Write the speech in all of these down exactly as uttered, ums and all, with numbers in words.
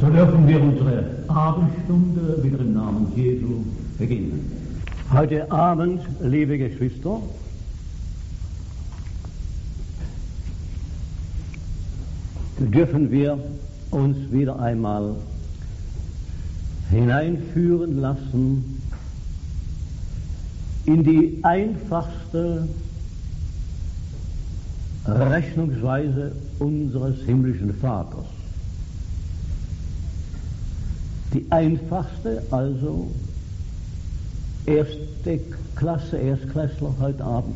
So dürfen wir unsere Abendstunde wieder im Namen Jesu beginnen. Heute Abend, liebe Geschwister, dürfen wir uns wieder einmal hineinführen lassen in die einfachste Rechnungsweise unseres himmlischen Vaters. Die einfachste, also erste Klasse, Erstklässler heute Abend.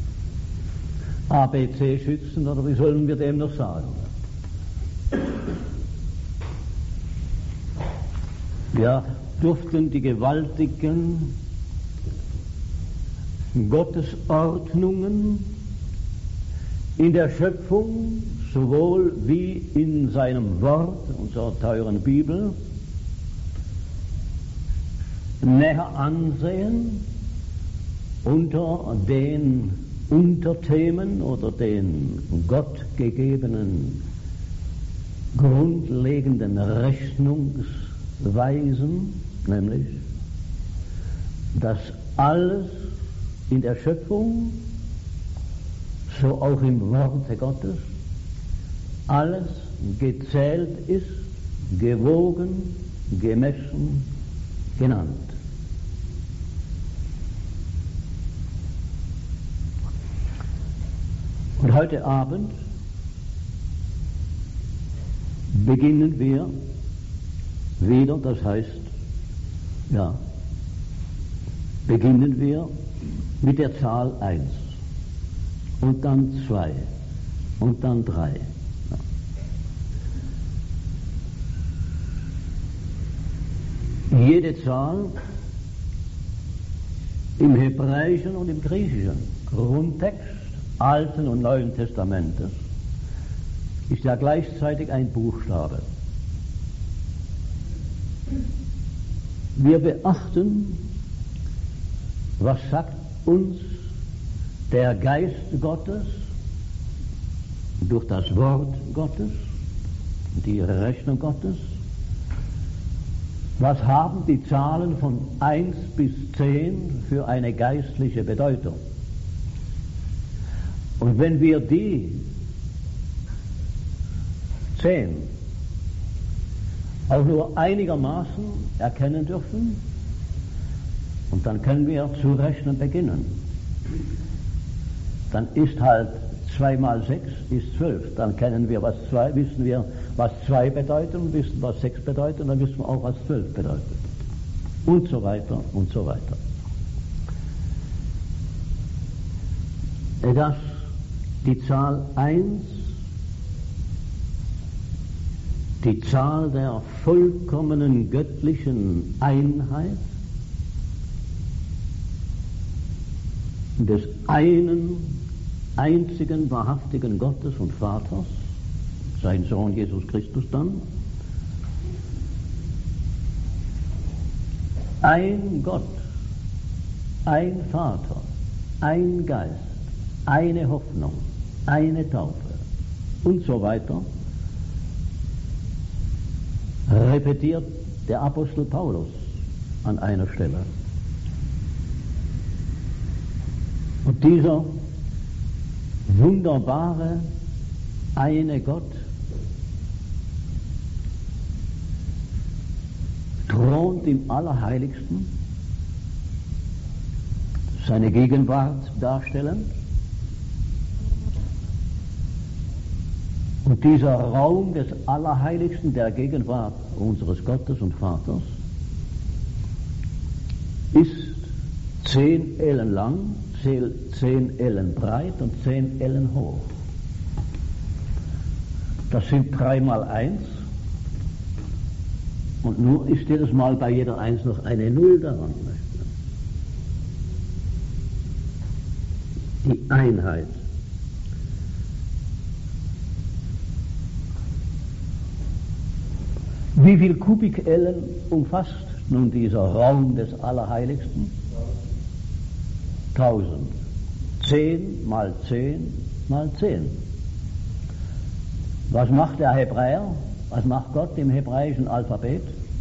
A B C schützen, oder wie sollen wir dem noch sagen? Wir durften die gewaltigen Gottesordnungen in der Schöpfung sowohl wie in seinem Wort, unserer teuren Bibel, näher ansehen unter den Unterthemen oder den Gott gegebenen grundlegenden Rechnungsweisen, nämlich, dass alles in der Schöpfung, so auch im Worte Gottes, alles gezählt ist, gewogen, gemessen, genannt. Und heute Abend beginnen wir wieder, das heißt, ja, beginnen wir mit der Zahl eins und dann zwei und dann drei. Ja. Jede Zahl im Hebräischen und im Griechischen Grundtext Alten und Neuen Testamentes ist ja gleichzeitig ein Buchstabe. Wir beachten, was sagt uns der Geist Gottes durch das Wort Gottes, die Rechnung Gottes. Was haben die Zahlen von eins bis zehn für eine geistliche Bedeutung? Und wenn wir die zehn auch nur einigermaßen erkennen dürfen, und dann können wir zu rechnen beginnen, dann ist halt zwei mal sechs ist zwölf. Dann kennen wir, was zwei, wissen wir, was zwei bedeutet, und wissen, was sechs bedeutet, und dann wissen wir auch, was zwölf bedeutet. Und so weiter und so weiter. Das die Zahl eins, die Zahl der vollkommenen göttlichen Einheit, des einen einzigen wahrhaftigen Gottes und Vaters, sein Sohn Jesus Christus dann, ein Gott, ein Vater, ein Geist, eine Hoffnung, eine Taufe und so weiter, repetiert der Apostel Paulus an einer Stelle. Und dieser wunderbare eine Gott thront im Allerheiligsten, seine Gegenwart darstellend. Und dieser Raum des Allerheiligsten, der Gegenwart unseres Gottes und Vaters, ist zehn Ellen lang, zehn Ellen breit und zehn Ellen hoch. Das sind drei mal eins. Und nur ist jedes Mal bei jeder Eins noch eine Null daran. Die Einheit. Wie viel Kubikellen umfasst nun dieser Raum des Allerheiligsten? Tausend. Zehn mal zehn mal zehn. Was macht der Hebräer? Was macht Gott im hebräischen Alphabet?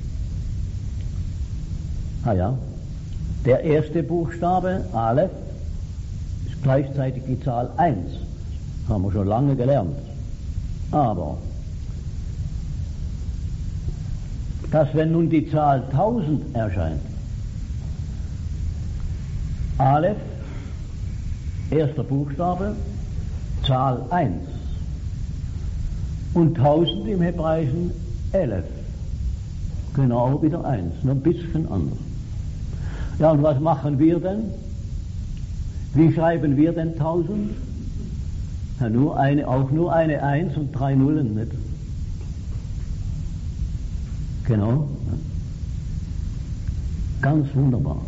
Ah ja, der erste Buchstabe, Aleph, ist gleichzeitig die Zahl eins. Haben wir schon lange gelernt. Aber, dass wenn nun die Zahl tausend erscheint, Aleph, erster Buchstabe, Zahl eins. Und tausend im Hebräischen Elef. Genau wieder eins, nur ein bisschen anders. Ja, und was machen wir denn? Wie schreiben wir denn tausend? Ja, nur eine, auch nur eine Eins und drei Nullen, nicht? Genau. Ganz wunderbar.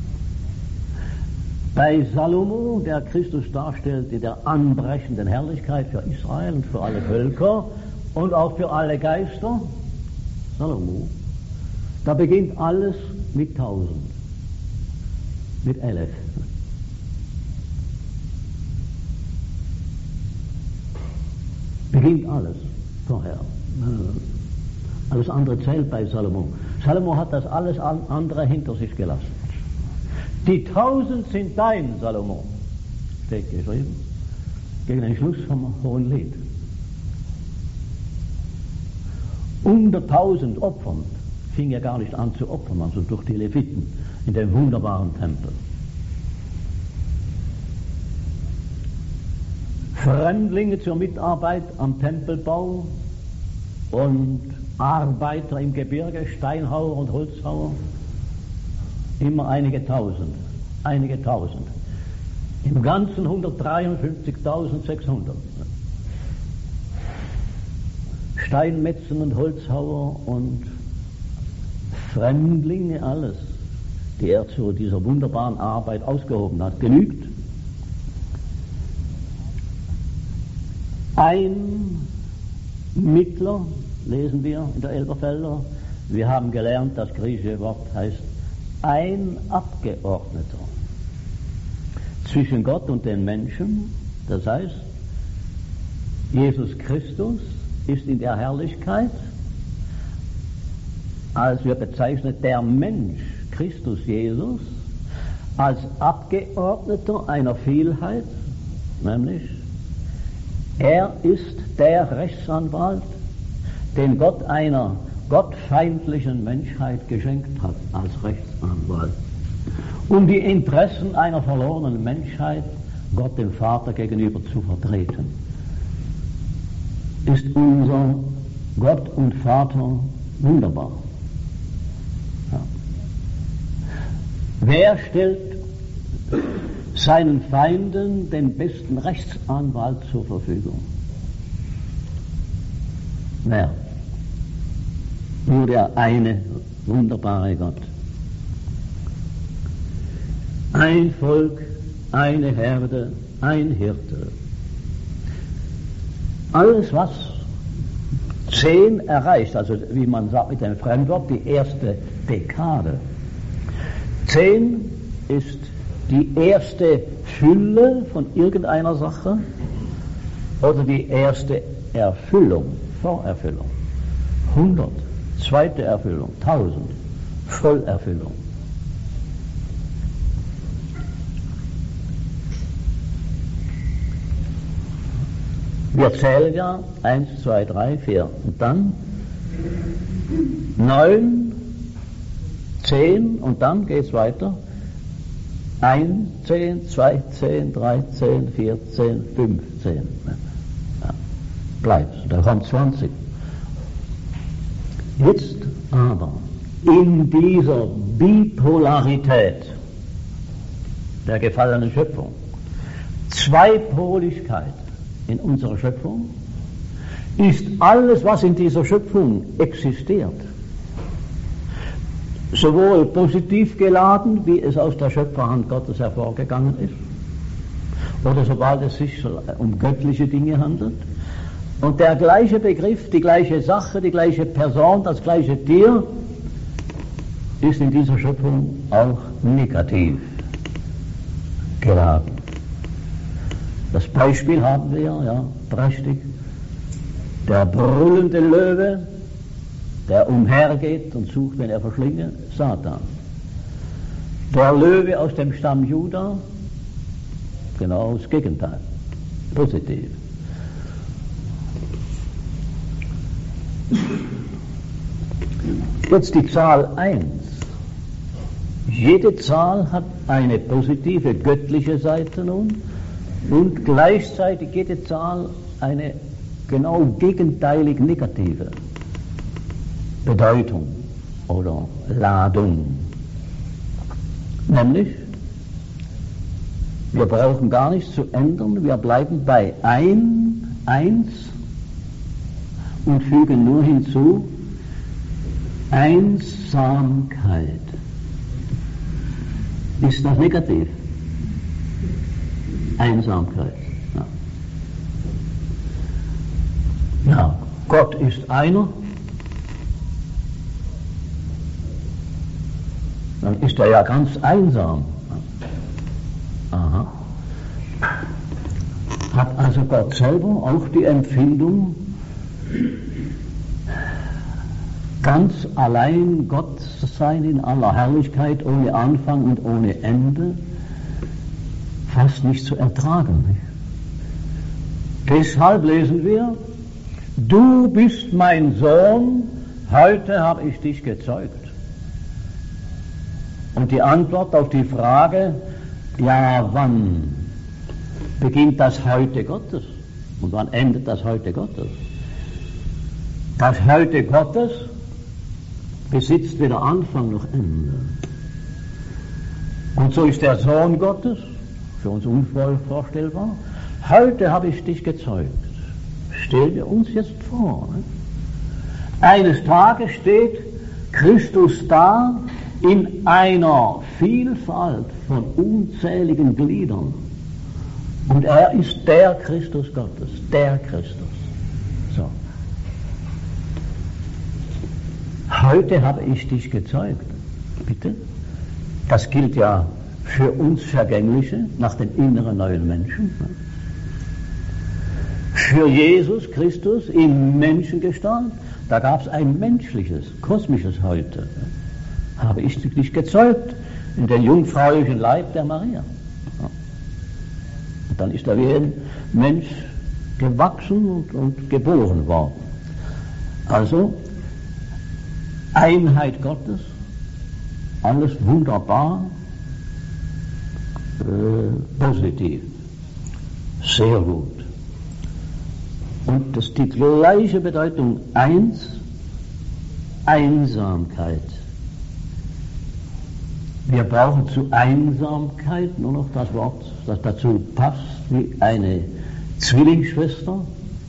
Bei Salomo, der Christus darstellt in der anbrechenden Herrlichkeit für Israel und für alle Völker und auch für alle Geister, Salomo, da beginnt alles mit tausend, mit Elef. Beginnt alles vorher. Alles andere zählt bei Salomo. Salomo hat das alles andere hinter sich gelassen. Die tausend sind dein, Salomo, steht geschrieben, gegen den Schluss vom Hohen Lied. Unter tausend Opfern fing er gar nicht an zu opfern, also durch die Leviten in dem wunderbaren Tempel. Fremdlinge zur Mitarbeit am Tempelbau und Arbeiter im Gebirge, Steinhauer und Holzhauer, immer einige tausend, einige tausend. Im Ganzen hundertdreiundfünfzigtausendsechshundert. Steinmetzen und Holzhauer und Fremdlinge, alles, die er zu dieser wunderbaren Arbeit ausgehoben hat, genügt. Ein Mittler, lesen wir in der Elberfelder. Wir haben gelernt, das griechische Wort heißt ein Abgeordneter zwischen Gott und den Menschen. Das heißt, Jesus Christus ist in der Herrlichkeit, als wir bezeichnet der Mensch, Christus Jesus, als Abgeordneter einer Vielheit, nämlich er ist der Rechtsanwalt, den Gott einer gottfeindlichen Menschheit geschenkt hat als Rechtsanwalt, um die Interessen einer verlorenen Menschheit Gott dem Vater gegenüber zu vertreten. Ist unser Gott und Vater wunderbar. Ja. Wer stellt seinen Feinden den besten Rechtsanwalt zur Verfügung? Wer? Nur der eine wunderbare Gott. Ein Volk, eine Herde, ein Hirte. Alles, was zehn erreicht, also wie man sagt mit dem Fremdwort, die erste Dekade. Zehn ist die erste Fülle von irgendeiner Sache oder die erste Erfüllung, Vorerfüllung. Hundert, zweite Erfüllung, tausend, Vollerfüllung. Wir zählen ja eins, zwei, drei, vier und dann neun, zehn und dann geht es weiter. eins, zehn, zwei, zehn, dreizehn, vierzehn, fünfzehn. Ja, bleibt, da kommt zwanzig. Jetzt aber in dieser Bipolarität der gefallenen Schöpfung, Zweipoligkeit in unserer Schöpfung, ist alles, was in dieser Schöpfung existiert, sowohl positiv geladen, wie es aus der Schöpferhand Gottes hervorgegangen ist, oder sobald es sich um göttliche Dinge handelt. Und der gleiche Begriff, die gleiche Sache, die gleiche Person, das gleiche Tier ist in dieser Schöpfung auch negativ geladen. Das Beispiel haben wir, ja, prächtig. Der brüllende Löwe, der umhergeht und sucht, wenn er verschlinge, Satan. Der Löwe aus dem Stamm Juda, genau das Gegenteil, positiv. Jetzt die Zahl eins. Jede Zahl hat eine positive, göttliche Seite nun und gleichzeitig jede Zahl eine genau gegenteilig negative Bedeutung oder Ladung. Nämlich, wir brauchen gar nichts zu ändern, wir bleiben bei ein, eins und fügen nur hinzu Einsamkeit. Ist das negativ? Einsamkeit. Ja. Ja, Gott ist einer. Dann ist er ja ganz einsam. Aha. Hat also Gott selber auch die Empfindung, ganz allein Gott zu sein in aller Herrlichkeit, ohne Anfang und ohne Ende, fast nicht zu ertragen. Nicht? Deshalb lesen wir, du bist mein Sohn, heute habe ich dich gezeugt. Und die Antwort auf die Frage, ja, wann beginnt das Heute Gottes und wann endet das Heute Gottes? Das Heute Gottes besitzt weder Anfang noch Ende. Und so ist der Sohn Gottes für uns unvorstellbar. Heute habe ich dich gezeugt. Stellen wir uns jetzt vor. Ne? Eines Tages steht Christus da in einer Vielfalt von unzähligen Gliedern. Und er ist der Christus Gottes, der Christus. So. Heute habe ich dich gezeugt. Bitte? Das gilt ja für uns Vergängliche, nach dem inneren neuen Menschen. Für Jesus Christus in Menschengestalt, da gab es ein menschliches, kosmisches Heute. Habe ich dich gezeugt in den jungfräulichen Leib der Maria. Und dann ist er wie ein Mensch gewachsen und, und geboren worden. Also, Einheit Gottes, alles wunderbar, äh, positiv, sehr gut. Und das ist die gleiche Bedeutung eins, Einsamkeit. Wir brauchen zu Einsamkeit nur noch das Wort, das dazu passt, wie eine Zwillingsschwester,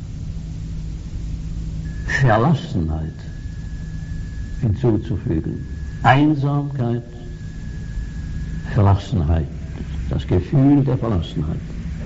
Verlassenheit hinzuzufügen. Einsamkeit, Verlassenheit, das Gefühl der Verlassenheit.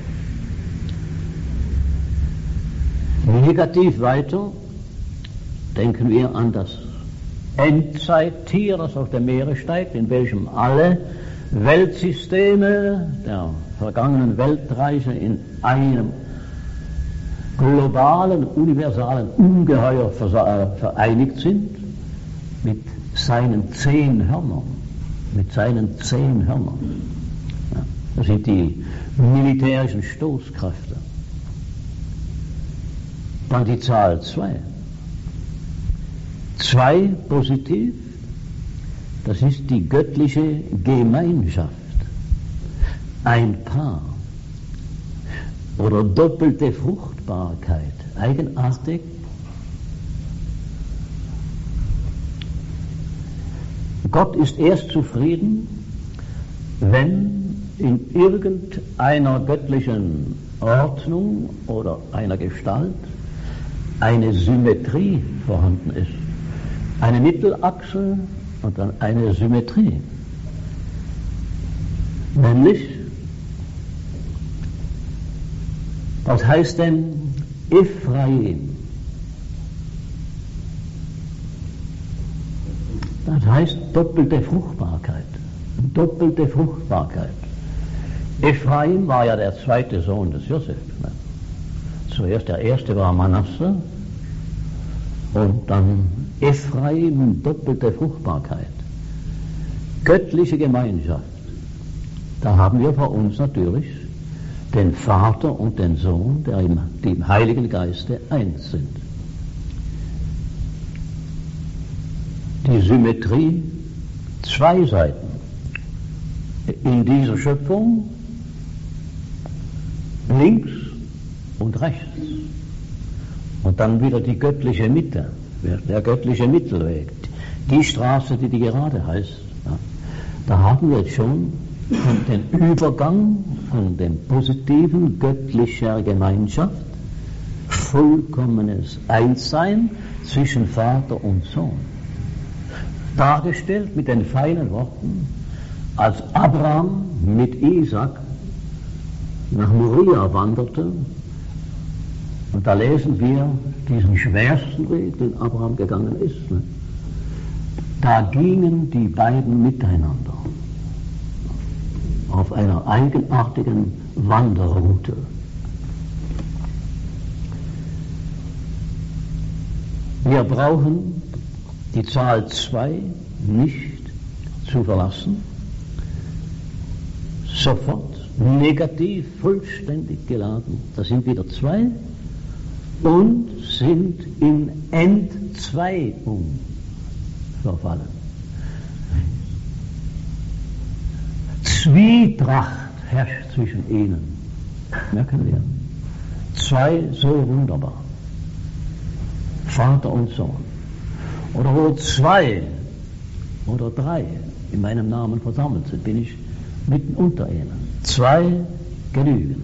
Negativ weiter denken wir an das Endzeittier, das auf dem Meere steigt, in welchem alle Weltsysteme der vergangenen Weltreise in einem globalen, universalen Ungeheuer vereinigt sind, mit seinen zehn Hörnern, mit seinen zehn Hörnern. Ja, das sind die militärischen Stoßkräfte. Dann die Zahl zwei. Zwei positiv, das ist die göttliche Gemeinschaft. Ein Paar oder doppelte Fruchtbarkeit. Eigenartig. Gott ist erst zufrieden, wenn in irgendeiner göttlichen Ordnung oder einer Gestalt eine Symmetrie vorhanden ist. Eine Mittelachse und dann eine Symmetrie. Nämlich, was heißt denn Ephraim? Das heißt doppelte Fruchtbarkeit. Doppelte Fruchtbarkeit. Ephraim war ja der zweite Sohn des Josef. Zuerst der erste war Manasse, Und dann Ephraim, doppelte Fruchtbarkeit, göttliche Gemeinschaft. Da haben wir vor uns natürlich den Vater und den Sohn, der im, die im Heiligen Geiste eins sind. Die Symmetrie, zwei Seiten. In dieser Schöpfung links und rechts. Und dann wieder die göttliche Mitte, der göttliche Mittelweg, die Straße, die die Gerade heißt. Ja. Da haben wir jetzt schon den Übergang von dem positiven göttlicher Gemeinschaft, vollkommenes Einssein zwischen Vater und Sohn. Dargestellt mit den feinen Worten, als Abraham mit Isaac nach Moria wanderte, und da lesen wir diesen schwersten Weg, den Abraham gegangen ist. Ne? Da gingen die beiden miteinander auf einer eigenartigen Wanderroute. Wir brauchen die Zahl zwei nicht zu verlassen. Sofort negativ, vollständig geladen. Da sind wieder zwei und sind in Entzweiung verfallen. Zwietracht herrscht zwischen ihnen. Merken wir. Zwei so wunderbar. Vater und Sohn. Oder wo zwei oder drei in meinem Namen versammelt sind, bin ich mitten unter ihnen. Zwei genügen.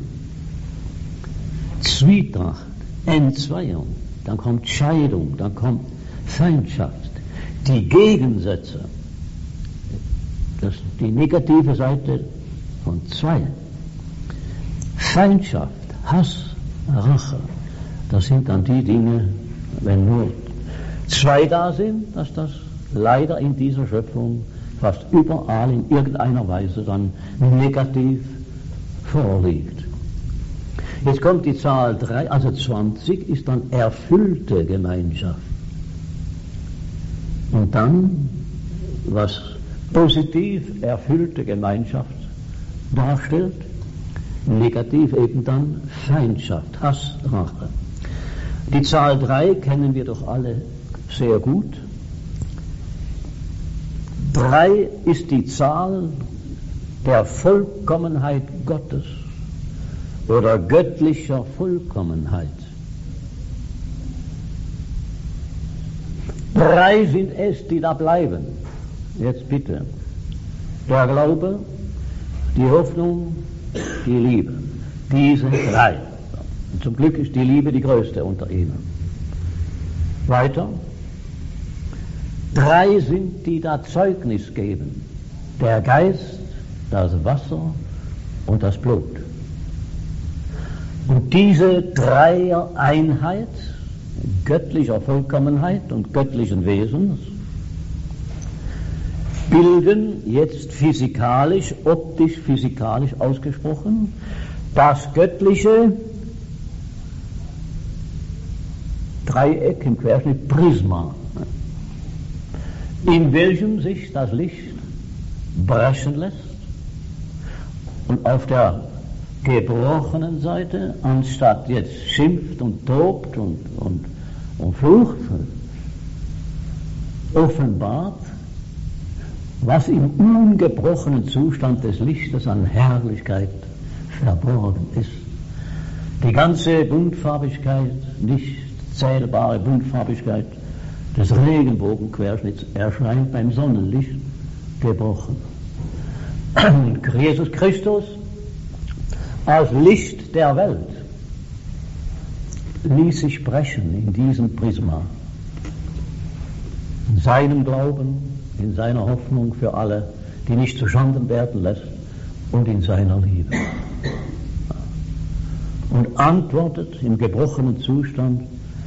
Zwietracht, Entzweiung, dann kommt Scheidung, dann kommt Feindschaft, die Gegensätze, das ist die negative Seite von zwei. Feindschaft, Hass, Rache, das sind dann die Dinge, wenn nur zwei da sind, dass das leider in dieser Schöpfung fast überall in irgendeiner Weise dann negativ vorliegt. Jetzt kommt die Zahl drei, also zwanzig ist dann erfüllte Gemeinschaft. Und dann, was positiv erfüllte Gemeinschaft darstellt, negativ eben dann Feindschaft, Hass, Rache. Die Zahl drei kennen wir doch alle sehr gut. Drei ist die Zahl der Vollkommenheit Gottes oder göttlicher Vollkommenheit. Drei sind es, die da bleiben. Jetzt bitte. Der Glaube, die Hoffnung, die Liebe. Diese drei. Und zum Glück ist die Liebe die größte unter ihnen. Weiter. Drei sind, die da Zeugnis geben. Der Geist, das Wasser und das Blut. Und diese Dreier-Einheit göttlicher Vollkommenheit und göttlichen Wesens bilden jetzt physikalisch, optisch, physikalisch ausgesprochen, das göttliche Dreieck im Querschnitt Prisma, in welchem sich das Licht brechen lässt und auf der gebrochenen Seite, anstatt jetzt schimpft und tobt und, und, und flucht, offenbart, was im ungebrochenen Zustand des Lichtes an Herrlichkeit verborgen ist. Die ganze Buntfarbigkeit, nicht zählbare Buntfarbigkeit des Regenbogenquerschnitts erscheint beim Sonnenlicht gebrochen. Jesus Christus als Licht der Welt ließ sich brechen in diesem Prisma, in seinem Glauben, in seiner Hoffnung für alle, die nicht zu Schanden werden lässt, und in seiner Liebe. Und antwortet im gebrochenen Zustand: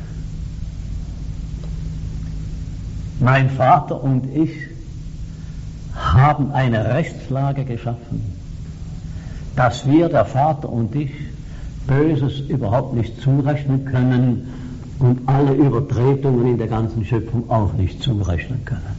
Mein Vater und ich haben eine Rechtslage geschaffen, dass wir, der Vater und ich, Böses überhaupt nicht zurechnen können und alle Übertretungen in der ganzen Schöpfung auch nicht zurechnen können.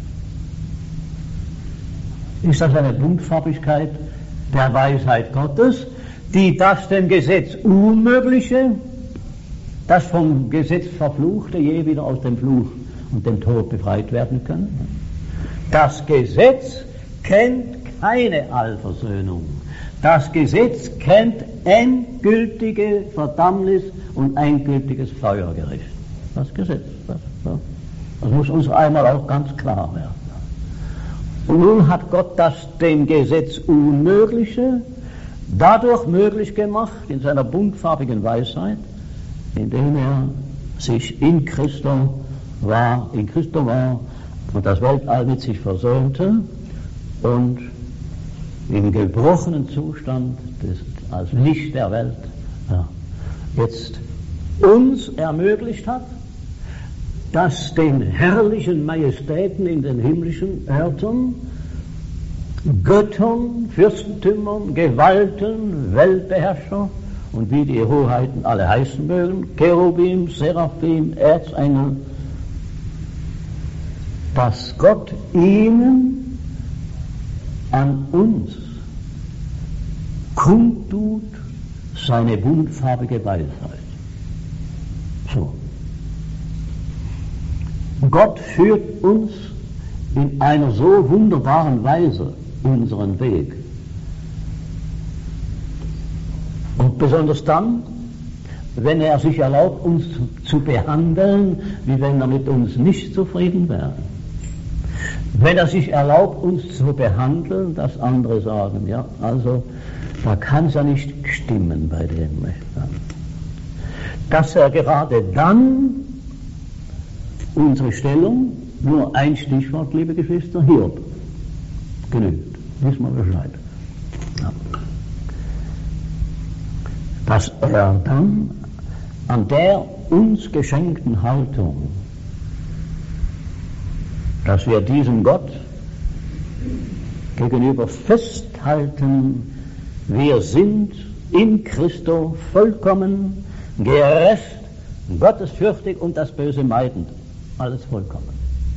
Ist das eine Buntfarbigkeit der Weisheit Gottes, die das dem Gesetz Unmögliche, das vom Gesetz Verfluchte je wieder aus dem Fluch und dem Tod befreit werden kann? Das Gesetz kennt keine Allversöhnung. Das Gesetz kennt endgültige Verdammnis und endgültiges Feuergericht. Das Gesetz. Das, das muss uns einmal auch ganz klar werden. Und nun hat Gott das dem Gesetz Unmögliche dadurch möglich gemacht, in seiner buntfarbigen Weisheit, indem er sich in Christo war, in Christo war und das Weltall mit sich versöhnte und im gebrochenen Zustand des, als Licht der Welt ja, jetzt uns ermöglicht hat, dass den herrlichen Majestäten in den himmlischen Örtern, Göttern, Fürstentümern, Gewalten, Weltbeherrscher und wie die Hoheiten alle heißen mögen, Cherubim, Seraphim, Erzengel, dass Gott ihnen an uns kundtut seine buntfarbige Weisheit. So. Gott führt uns in einer so wunderbaren Weise unseren Weg. Und besonders dann, wenn er sich erlaubt, uns zu, zu behandeln, wie wenn er mit uns nicht zufrieden wäre. Wenn er sich erlaubt, uns zu behandeln, dass andere sagen, ja, also da kann es ja nicht stimmen bei dem. Dass er gerade dann unsere Stellung, nur ein Stichwort, liebe Geschwister, Hiob, genügt. Wissen wir Bescheid. Ja. Dass er dann an der uns geschenkten Haltung, dass wir diesem Gott gegenüber festhalten, wir sind in Christo vollkommen, gerecht, gottesfürchtig und das Böse meidend. Alles vollkommen.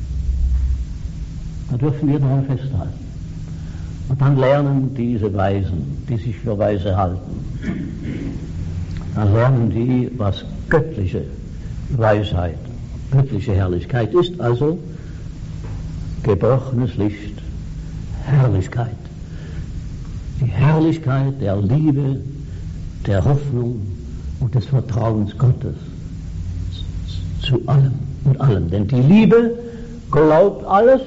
Da dürfen wir daran festhalten. Und dann lernen diese Weisen, die sich für Weise halten, dann lernen die, was göttliche Weisheit, göttliche Herrlichkeit ist, also gebrochenes Licht, Herrlichkeit. Die Herrlichkeit der Liebe, der Hoffnung und des Vertrauens Gottes zu allem und allem. Denn die Liebe glaubt alles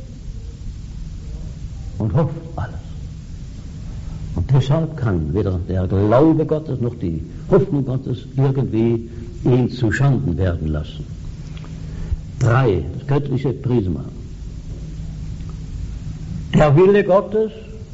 und hofft alles. Und deshalb kann weder der Glaube Gottes noch die Hoffnung Gottes irgendwie ihn zu Schanden werden lassen. Drei, das göttliche Prisma. Der Wille Gottes,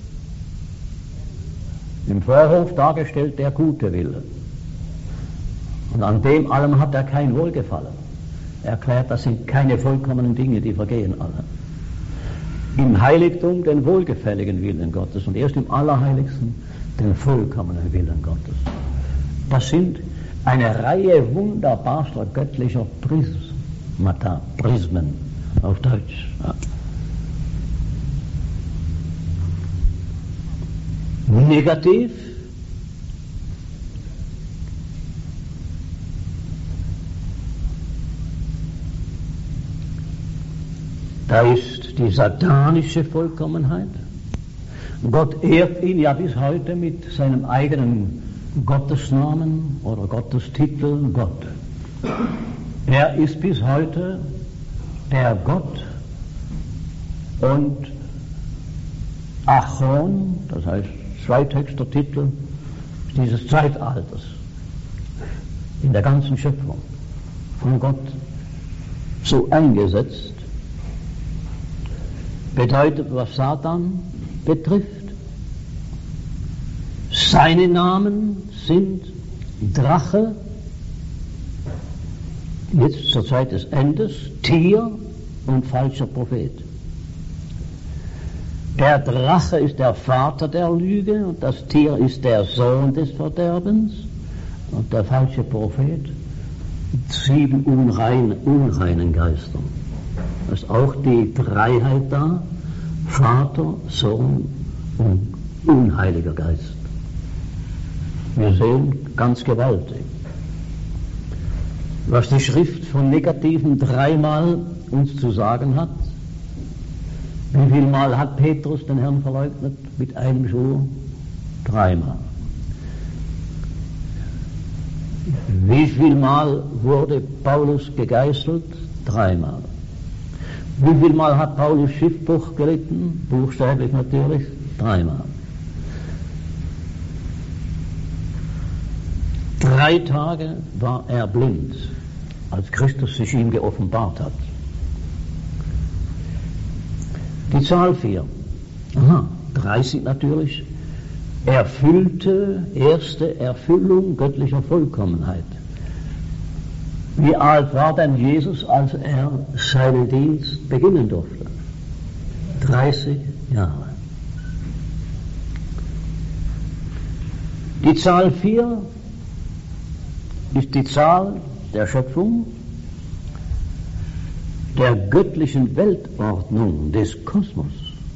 im Vorhof dargestellt der gute Wille. Und an dem allem hat er kein Wohlgefallen. Er erklärt, das sind keine vollkommenen Dinge, die vergehen alle. Im Heiligtum den wohlgefälligen Willen Gottes und erst im Allerheiligsten den vollkommenen Willen Gottes. Das sind eine Reihe wunderbarster göttlicher Prismata, Prismen auf Deutsch. Ja. Negativ da ist die satanische Vollkommenheit. Gott ehrt ihn ja bis heute mit seinem eigenen Gottesnamen oder Gottestitel Gott. Er ist bis heute der Gott und Achon, das heißt zweithöchster Titel dieses Zeitalters in der ganzen Schöpfung, von Gott so eingesetzt, bedeutet, was Satan betrifft, seine Namen sind Drache, jetzt zur Zeit des Endes, Tier und falscher Prophet. Der Drache ist der Vater der Lüge und das Tier ist der Sohn des Verderbens und der falsche Prophet sieben unrein, unreinen Geistern. Da ist auch die Dreiheit da, Vater, Sohn und unheiliger Geist. Wir sehen ganz gewaltig, was die Schrift von negativen dreimal uns zu sagen hat. Wie viel Mal hat Petrus den Herrn verleugnet? Mit einem Schwur? Dreimal. Wie viel Mal wurde Paulus gegeißelt? Dreimal. Wie viel Mal hat Paulus Schiffbruch gelitten? Buchstäblich natürlich. Dreimal. Drei Tage war er blind, als Christus sich ihm geoffenbart hat. Die Zahl vier. Aha, dreißig natürlich. Erfüllte, erste Erfüllung göttlicher Vollkommenheit. Wie alt war denn Jesus, als er seinen Dienst beginnen durfte? dreißig Jahre. Die Zahl vier ist die Zahl der Schöpfung, der göttlichen Weltordnung des Kosmos.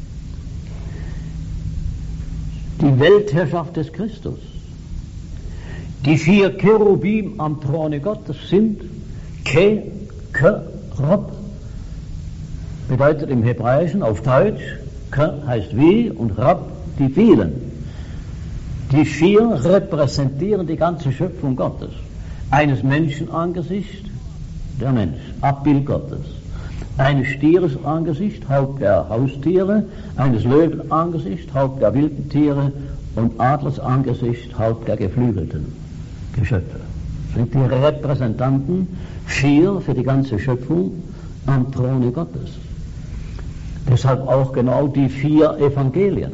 Die Weltherrschaft des Christus. Die vier Cherubim am Throne Gottes sind Ke, Ke, Rob, bedeutet im Hebräischen auf Deutsch, Ke heißt wie und Rab die vielen. Die vier repräsentieren die ganze Schöpfung Gottes. Eines Menschen Angesicht, der Mensch, Abbild Gottes. Eines Stieres Angesicht, Haupt der Haustiere, eines Löwen Angesicht, Haupt der wilden Tiere und Adlers Angesicht, Haupt der geflügelten Geschöpfe. Das sind die Repräsentanten, vier für die ganze Schöpfung am Throne Gottes. Deshalb auch genau die vier Evangelien.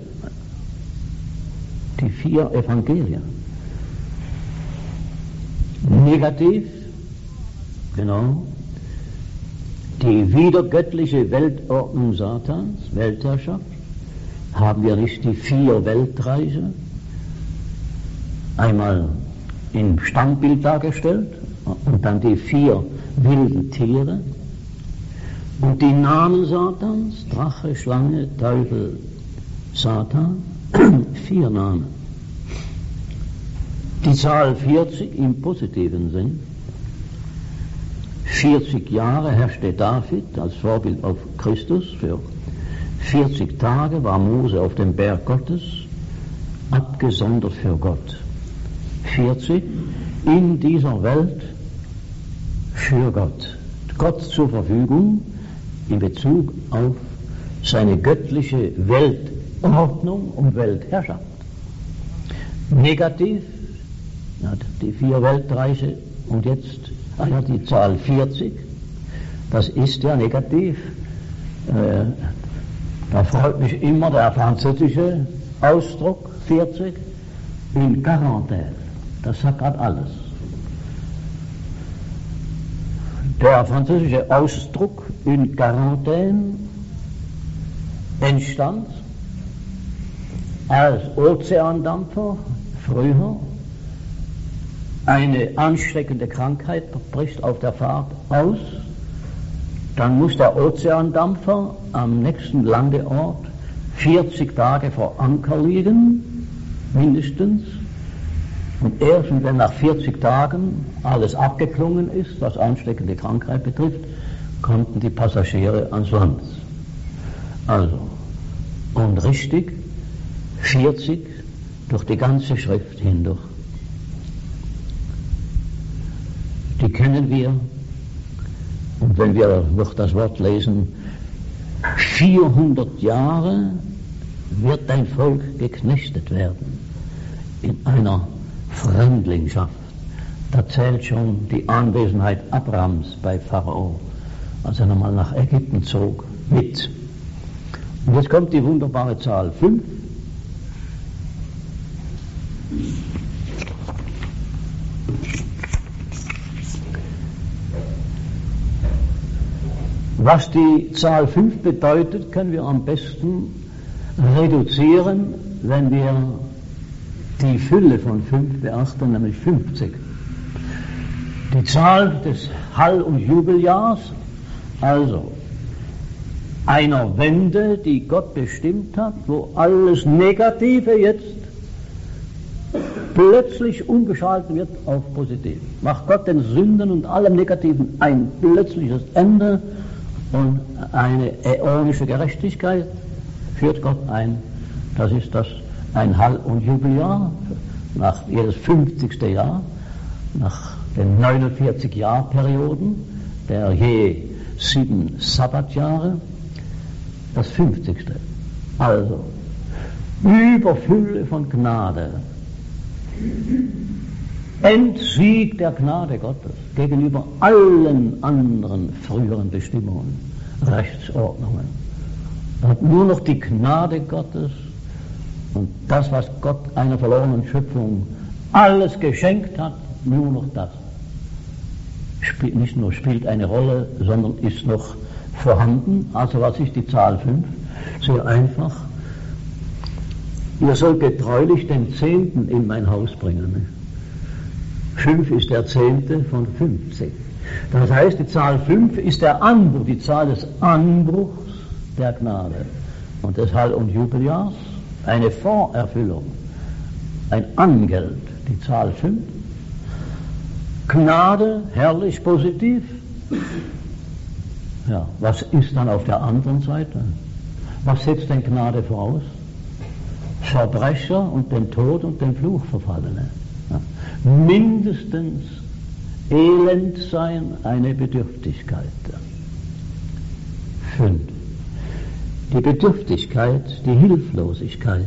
Die vier Evangelien. Negativ, genau, die wiedergöttliche Weltordnung Satans, Weltherrschaft, haben wir nicht die vier Weltreiche, einmal im Standbild dargestellt und dann die vier wilden Tiere und die Namen Satans, Drache, Schlange, Teufel, Satan, vier Namen. Die Zahl vierzig im positiven Sinn. vierzig Jahre herrschte David als Vorbild auf Christus. Für vierzig Tage war Mose auf dem Berg Gottes, abgesondert für Gott. vierzig in dieser Welt für Gott. Gott zur Verfügung in Bezug auf seine göttliche Weltordnung und Weltherrschaft. Negativ, ja, die vier Weltreiche und jetzt ah ja, die Zahl vierzig, das ist ja negativ. Äh, da freut mich immer der französische Ausdruck vierzig in Quarantaine. Das sagt gerade alles. Der französische Ausdruck in Quarantaine entstand als Ozeandampfer früher. Eine ansteckende Krankheit bricht auf der Fahrt aus, dann muss der Ozeandampfer am nächsten Landeort vierzig Tage vor Anker liegen, mindestens. Und erst wenn nach vierzig Tagen alles abgeklungen ist, was ansteckende Krankheit betrifft, konnten die Passagiere ans Land. Also, und richtig, vierzig durch die ganze Schrift hindurch. Die kennen wir. Und wenn wir noch das Wort lesen, vierhundert Jahre wird dein Volk geknechtet werden in einer Fremdlingschaft. Da zählt schon die Anwesenheit Abrahams bei Pharao, als er nochmal nach Ägypten zog, mit. Und jetzt kommt die wunderbare Zahl fünf. Was die Zahl fünf bedeutet, können wir am besten reduzieren, wenn wir die Fülle von fünf beachten, nämlich fünfzig. Die Zahl des Hall- und Jubeljahrs, also einer Wende, die Gott bestimmt hat, wo alles Negative jetzt plötzlich umgeschaltet wird auf positiv. Macht Gott den Sünden und allem Negativen ein plötzliches Ende und eine äonische Gerechtigkeit führt Gott ein. Das ist das ein Hall- und Jubeljahr, nach jedes fünfzigste Jahr, nach den neunundvierzig Jahrperioden der je sieben Sabbatjahre, das fünfzigste. Also Überfülle von Gnade, Endsieg der Gnade Gottes gegenüber allen anderen früheren Bestimmungen, Rechtsordnungen. Und nur noch die Gnade Gottes und das, was Gott einer verlorenen Schöpfung alles geschenkt hat, nur noch das. Spielt, nicht nur spielt eine Rolle, sondern ist noch vorhanden. Also was ist die Zahl fünf? Sehr einfach. Ihr sollt getreulich den Zehnten in mein Haus bringen. Fünf ist der Zehnte von fünfzig. Das heißt, die Zahl fünf ist der Anbruch, die Zahl des Anbruchs der Gnade und des Hall- und Jubeljahrs, eine Vorerfüllung, ein Angeld, die Zahl fünf. Gnade, herrlich, positiv. Ja, was ist dann auf der anderen Seite? Was setzt denn Gnade voraus? Verbrecher und den Tod und den Fluch verfallene. Ja. Mindestens elend sein, eine Bedürftigkeit. Fünf. Die Bedürftigkeit, die Hilflosigkeit.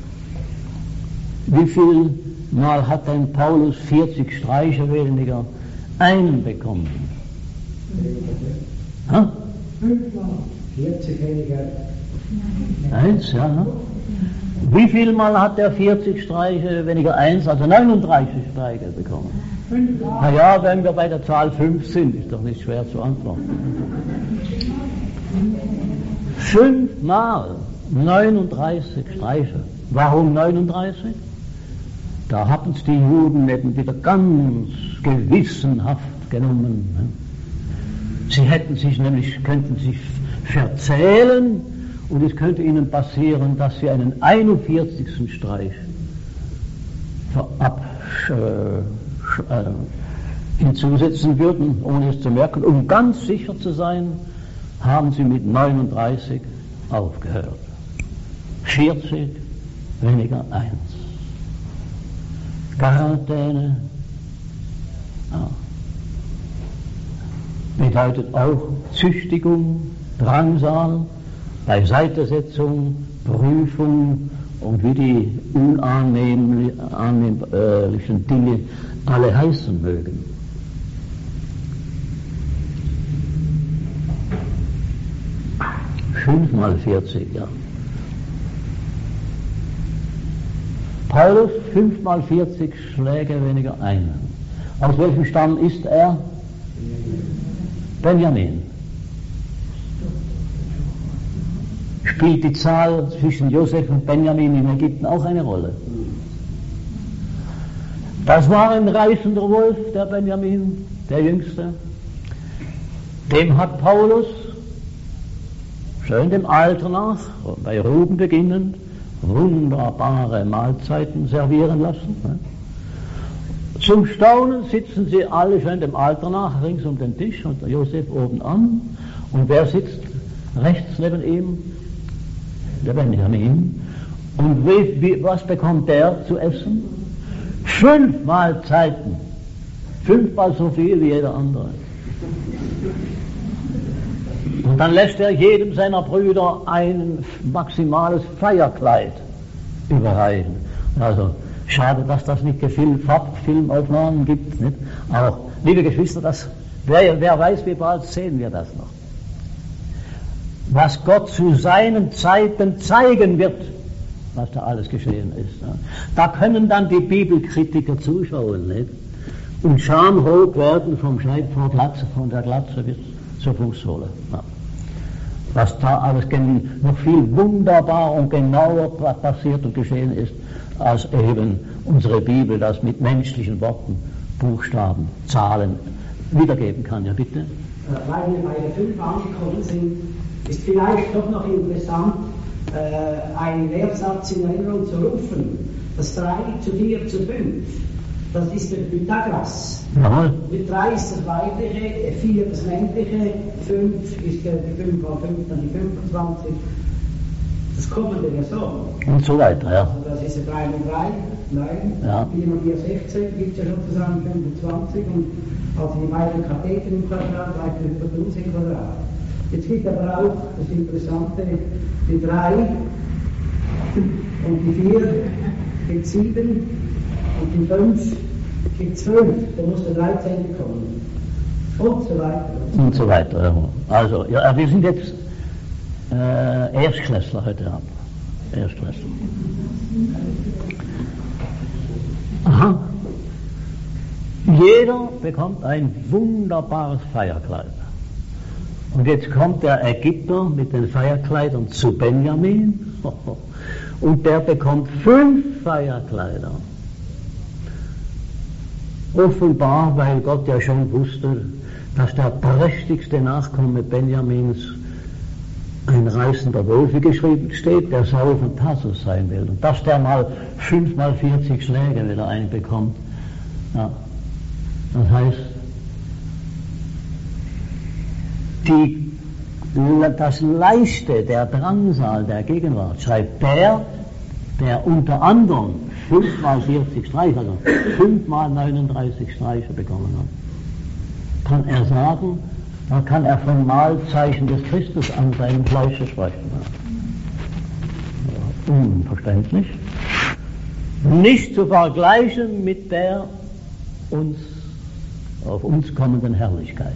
Wie viel Mal hat denn Paulus vierzig Streiche weniger einen bekommen? Ha? Fünfmal. vierzig weniger. Eins, ja. Wie viel Mal hat er vierzig Streiche weniger eins, also neununddreißig Streiche bekommen? Fünfmal. Na ja, wenn wir bei der Zahl fünf sind, ist doch nicht schwer zu antworten. Fünfmal neununddreißig Streiche. Warum neununddreißig? Da hatten es die Juden eben wieder ganz gewissenhaft genommen. Sie hätten sich nämlich, könnten sich verzählen und es könnte ihnen passieren, dass sie einen einundvierzigsten Streich ab, äh, äh, hinzusetzen würden, ohne es zu merken. Um ganz sicher zu sein, haben sie mit neununddreißig aufgehört. vierzig weniger eins. Quarantäne ja. bedeutet auch Züchtigung, Drangsal, Beiseitesetzung, Prüfung und wie die unannehmlichen Dinge alle heißen mögen. Fünf mal vierzig, ja. Paulus, fünf mal vierzig Schläge weniger einen. Aus welchem Stamm ist er? Benjamin. Spielt die Zahl zwischen Josef und Benjamin in Ägypten auch eine Rolle? Das war ein reißender Wolf, der Benjamin, der Jüngste. Dem hat Paulus, schön dem Alter nach, bei Ruben beginnend, wunderbare Mahlzeiten servieren lassen. Ne? Zum Staunen sitzen sie alle schön dem Alter nach rings um den Tisch und Josef oben an. Und wer sitzt rechts neben ihm? Der Benjamin. Und wie, wie, was bekommt der zu essen? Fünf Mahlzeiten. Fünfmal so viel wie jeder andere. Und dann lässt er jedem seiner Brüder ein maximales Feierkleid überreichen. Also schade, dass das nicht gefilmt, Filmaufnahmen gibt. Nicht? Aber liebe Geschwister, das, wer, wer weiß, wie bald sehen wir das noch. Was Gott zu seinen Zeiten zeigen wird, was da alles geschehen ist. Da können dann die Bibelkritiker zuschauen, nicht? Und schamrot werden vom Scheib vor Glatze, von der Glatze bis zur Fußsohle. Ja. Was da alles noch viel wunderbar und genauer passiert und geschehen ist, als eben unsere Bibel das mit menschlichen Worten Buchstaben, Zahlen wiedergeben kann. Ja, bitte. Weil wir bei der fünf angekommen sind, ist vielleicht doch noch interessant, äh, einen Lehrsatz in Erinnerung zu rufen. Das drei zu vier zu fünf, das ist der Pythagoras. Jawohl. Mit drei ist das weibliche, vier das männliche, fünf ist der, die fünf mal fünf, dann die fünfundzwanzig. Das kommende ja so. Und so weiter, ja. Also das ist ja drei mal drei, neun, Ja. vier mal vier, sechzehn, gibt es ja sozusagen fünfundzwanzig und also die beiden Katheten im Quadrat, weiter über uns im Quadrat. Jetzt gibt aber auch das Interessante, die drei und die vier gibt sieben und die fünf gibt zwölf, da muss der dreizehnte kommen. Und so weiter. Und so weiter. Ja. Also, ja, wir sind jetzt äh, Erstklässler heute Abend. Erstklässler. Aha. Jeder bekommt ein wunderbares Feierkleid. Und jetzt kommt der Ägypter mit den Feierkleidern zu Benjamin und der bekommt fünf Feierkleider. Offenbar, weil Gott ja schon wusste, dass der prächtigste Nachkomme Benjamins ein reißender Wolf, wie geschrieben steht, der Saul von Tarsus sein will. Und dass der mal fünf mal vierzig Schläge wieder einbekommt. Ja. Das heißt, die, das Leichte der Drangsal der Gegenwart schreibt der, der unter anderem fünf mal vierzig Streiche, also fünf mal neununddreißig Streiche bekommen hat. Kann er sagen, da kann er vom Mahlzeichen des Christus an seinem Fleische sprechen. Ja, unverständlich. Nicht zu vergleichen mit der uns auf uns kommenden Herrlichkeit.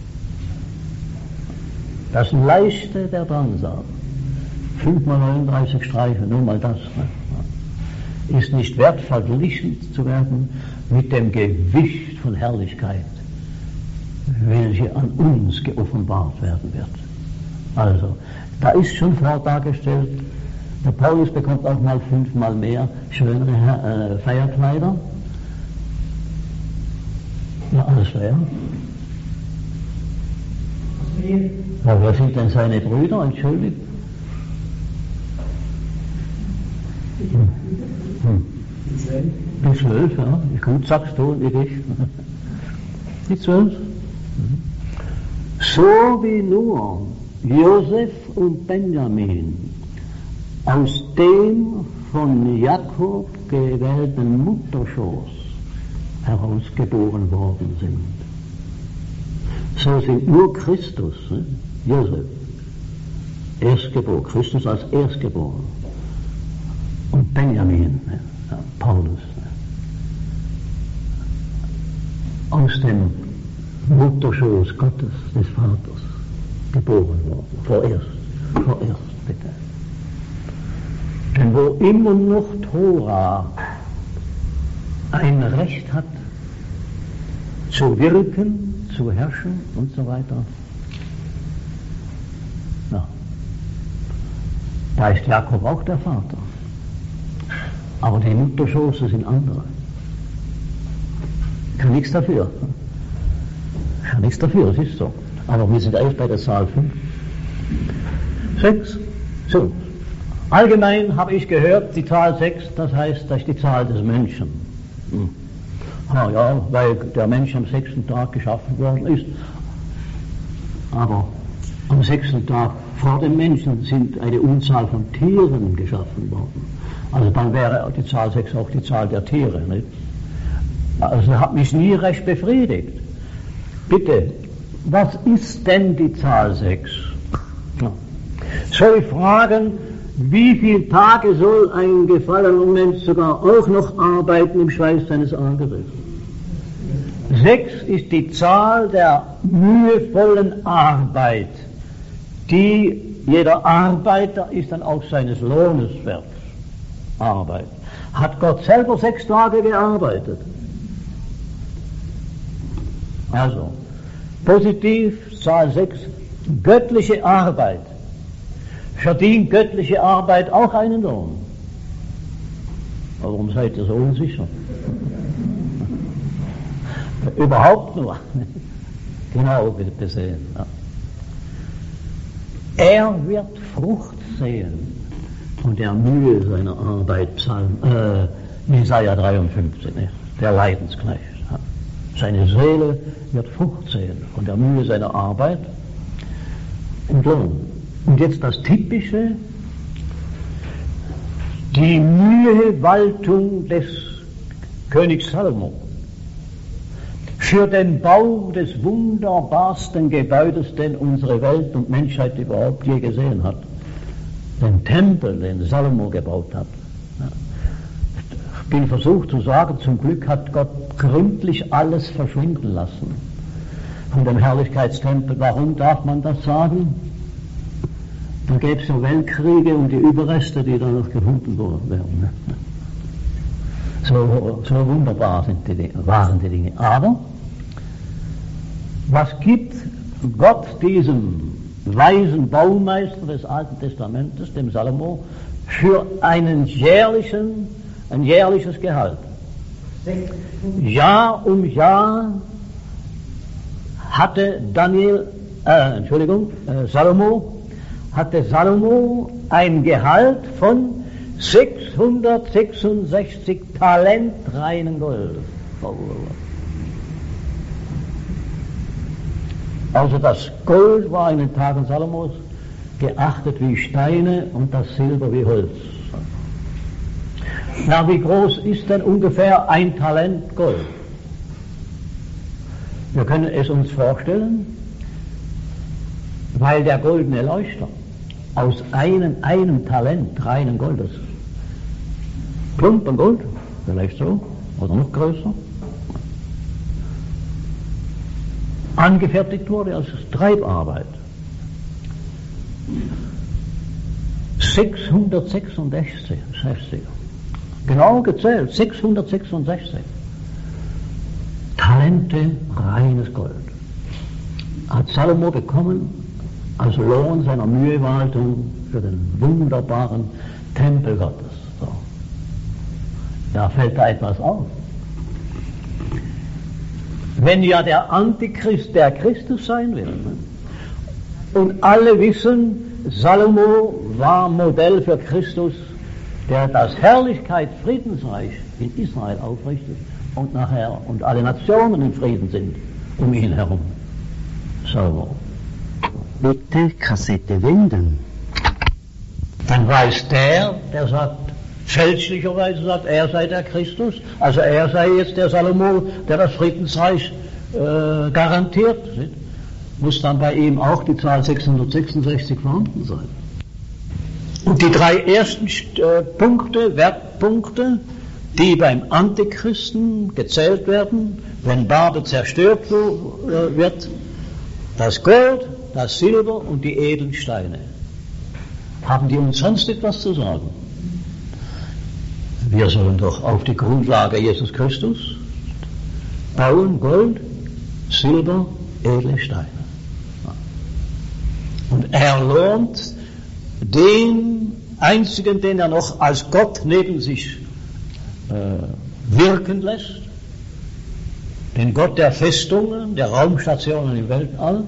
Das Leichte der Drangsal, fünf mal neununddreißig Streiche, nur mal das, ne, ist nicht wert, verglichen zu werden mit dem Gewicht von Herrlichkeit, welche an uns geoffenbart werden wird. Also, da ist schon vordargestellt, der Paulus bekommt auch mal fünfmal mehr schönere äh, Feierkleider. Ja, alles klar. Ja, wer sind denn seine Brüder? Entschuldigt. Hm. Hm. Die zwölf, ja. Gut sagst du und ich. Die zwölf. So wie nur Josef und Benjamin aus dem von Jakob gewählten Mutterschoß herausgeboren worden sind. So sind nur Christus, ne? Josef, Erstgeboren, Christus als Erstgeboren und Benjamin, ne? Ja, Paulus, ne? Aus dem Mutterschoß Gottes, des Vaters, geboren worden, vorerst, vorerst bitte. Denn wo immer noch Tora ein Recht hat, zu wirken, zu herrschen und so weiter. Ja. Da ist Jakob auch der Vater. Aber die Mutterschoße sind andere. Kann nichts dafür. Kann nichts dafür, es ist so. Aber wir sind erst bei der Zahl fünf. sechs. So. Allgemein habe ich gehört, die Zahl sechs, das heißt, das ist die Zahl des Menschen. Hm. Ah, ja, weil der Mensch am sechsten Tag geschaffen worden ist. Aber am sechsten Tag vor dem Menschen sind eine Unzahl von Tieren geschaffen worden. Also dann wäre die Zahl sechs auch die Zahl der Tiere. Nicht? Also hat mich nie recht befriedigt. Bitte, was ist denn die Zahl sechs? Ja. Soll ich fragen, wie viele Tage soll ein gefallener Mensch sogar auch noch arbeiten im Schweiß seines Angesichts? Sechs ist die Zahl der mühevollen Arbeit, die jeder Arbeiter ist dann auch seines Lohnes wert. Arbeit. Hat Gott selber sechs Tage gearbeitet? Also, positiv, Zahl sechs, göttliche Arbeit. Verdient göttliche Arbeit auch einen Lohn? Warum seid ihr so unsicher? Überhaupt nur. Genau gesehen. Ja. Er wird Frucht sehen von der Mühe seiner Arbeit, Psalm, äh, Jesaja dreiundfünfzig, nicht? Der Leidensknecht. Ja. Seine Seele wird Frucht sehen von der Mühe seiner Arbeit und Lohn. Und jetzt das Typische, die Mühewaltung des Königs Salomo für den Bau des wunderbarsten Gebäudes, den unsere Welt und Menschheit überhaupt je gesehen hat. Den Tempel, den Salomo gebaut hat. Ich bin versucht zu sagen, zum Glück hat Gott gründlich alles verschwinden lassen von dem Herrlichkeitstempel. Warum darf man das sagen? Da gäbe es ja Weltkriege und die Überreste, die da noch gefunden werden. So, so wunderbar sind die Dinge, waren die Dinge. Aber was gibt Gott diesem weisen Baumeister des Alten Testamentes, dem Salomo, für einen jährlichen, ein jährliches Gehalt? Jahr um Jahr hatte Daniel, äh, Entschuldigung, äh, Salomo, hatte Salomo ein Gehalt von sechshundertsechsundsechzig Talent reinen Gold. Also das Gold war in den Tagen Salomos geachtet wie Steine und das Silber wie Holz. Na, wie groß ist denn ungefähr ein Talent Gold? Wir können es uns vorstellen, weil der goldene Leuchter aus einem, einem Talent reinen Goldes, Klumpen Gold, vielleicht so, oder noch größer, angefertigt wurde als Treibarbeit. sechshundertsechsundsechzig, genau gezählt, sechshundertsechsundsechzig Talente reines Gold hat Salomo bekommen als Lohn seiner Mühewaltung für den wunderbaren Tempel Gottes. So. Da fällt da etwas auf. Wenn ja der Antichrist der Christus sein will, ne? Und alle wissen, Salomo war Modell für Christus, der das Herrlichkeit-Friedensreich in Israel aufrichtet und nachher und alle Nationen in Frieden sind um ihn herum. Salomo. Bitte Kassette wenden. Dann weiß der, der sagt, fälschlicherweise sagt, er sei der Christus, also er sei jetzt der Salomo, der das Friedensreich äh, garantiert. Muss dann bei ihm auch die Zahl sechshundertsechsundsechzig vorhanden sein. Und die drei ersten äh, Punkte, Wertpunkte, die beim Antichristen gezählt werden, wenn Babel zerstört äh, wird, das Gold, das Silber und die edlen Steine. Haben die uns sonst etwas zu sagen? Wir sollen doch auf die Grundlage Jesus Christus bauen, Gold, Silber, edle Steine. Und er lohnt den einzigen, den er noch als Gott neben sich äh, wirken lässt, den Gott der Festungen, der Raumstationen im Weltall,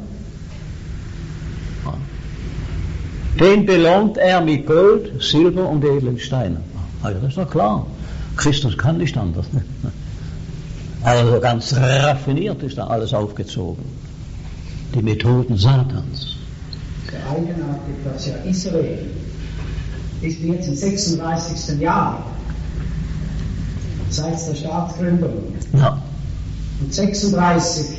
den belohnt er mit Gold, Silber und edlen Steinen. Also das ist doch klar. Christus kann nicht anders. Ne? Also ganz raffiniert ist da alles aufgezogen. Die Methoden Satans. Sehr eigenartig, dass ja Israel ist jetzt im sechsunddreißigsten Jahr seit der Staatsgründung. Ja. Und sechsunddreißig,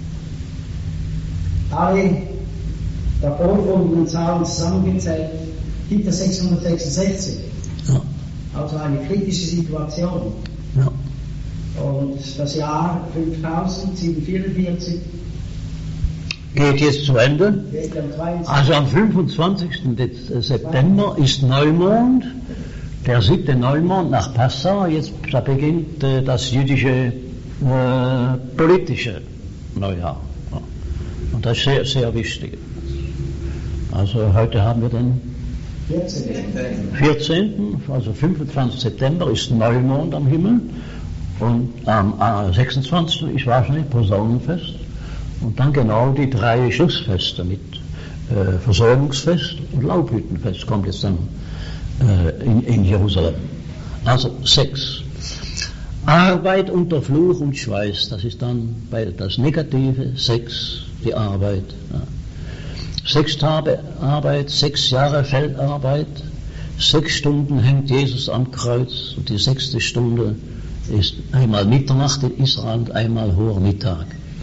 alle davor folgenden Zahlen zusammengezählt, gibt es sechshundertsechsundsechzig. Ja. Also eine kritische Situation. Ja. Und das Jahr fünftausendsiebenhundertvierundvierzig geht jetzt zu Ende. geht am zweiundzwanzigsten Also am fünfundzwanzigsten September ist Neumond, der siebte Neumond nach Passau. Jetzt da beginnt äh, das jüdische äh, politische Neujahr. Ja. Und das ist sehr, sehr wichtig. Also heute haben wir den vierzehnten, also fünfundzwanzigsten September ist Neumond am Himmel. Und am äh, sechsundzwanzigsten ist wahrscheinlich Posaunenfest. Und dann genau die drei Schlussfeste mit äh, Versäumungsfest und Laubhüttenfest kommt jetzt dann äh, in, in Jerusalem. Also sechs. Arbeit unter Fluch und Schweiß, das ist dann bei das Negative, sechs, die Arbeit. Ja. Sechs Tage Arbeit, sechs Jahre Feldarbeit, sechs Stunden hängt Jesus am Kreuz und die sechste Stunde ist einmal Mitternacht in Israel und einmal hoher Mittag.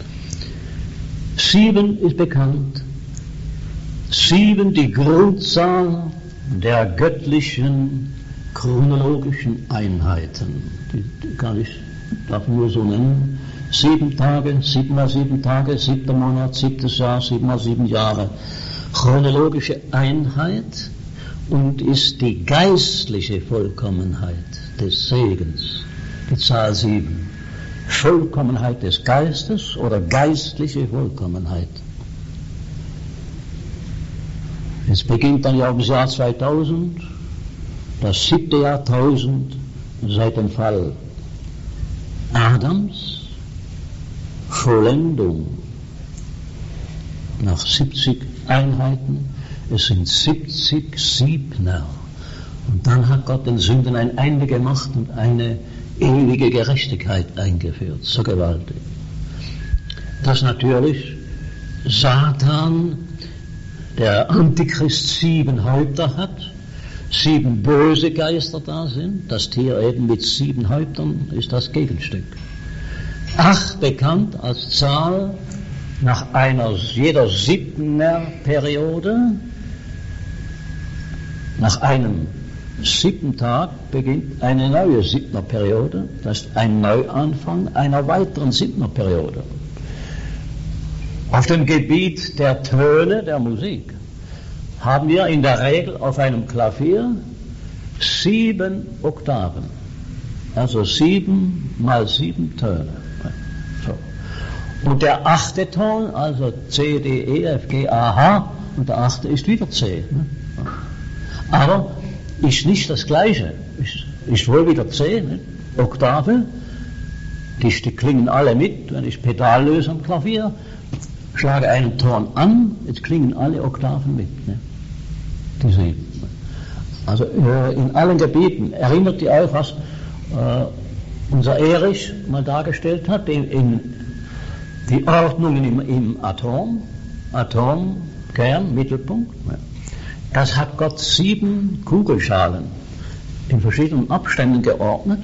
Sieben ist bekannt, sieben die Grundzahl der göttlichen chronologischen Einheiten, die, die kann ich darf nur so nennen. Sieben Tage, sieben mal sieben Tage, siebter Monat, siebtes Jahr, sieben mal sieben Jahre. Chronologische Einheit und ist die geistliche Vollkommenheit des Segens, die Zahl sieben. Vollkommenheit des Geistes oder geistliche Vollkommenheit. Jetzt beginnt dann ja ums Jahr zweitausend, das siebte Jahrtausend seit dem Fall Adams, Vollendung nach siebzig Einheiten, es sind siebzig Siebner. Und dann hat Gott den Sünden ein Ende gemacht und eine ewige Gerechtigkeit eingeführt. So gewaltig. Dass natürlich Satan, der Antichrist, sieben Häupter hat, sieben böse Geister da sind, das Tier eben mit sieben Häuptern ist das Gegenstück. Acht bekannt als Zahl nach einer jeder siebner Periode, nach einem siebten Tag beginnt eine neue siebner Periode, das ist ein Neuanfang einer weiteren siebner Periode. Auf dem Gebiet der Töne, der Musik, haben wir in der Regel auf einem Klavier sieben Oktaven, also sieben mal sieben Töne. So. Und der achte Ton, also C, D, E, F, G, A, H, und der achte ist wieder C. Ne? Aber ist nicht das Gleiche, ist, ist wohl wieder C, ne? Oktave, die, die klingen alle mit, wenn ich Pedal löse am Klavier, schlage einen Ton an, jetzt klingen alle Oktaven mit, ne? Die sieben. Also äh, in allen Gebieten, erinnert ihr euch, was äh, unser Erich mal dargestellt hat, in, in die Ordnungen im, im Atom, Atom, Kern, Mittelpunkt, ne? Das hat Gott sieben Kugelschalen in verschiedenen Abständen geordnet.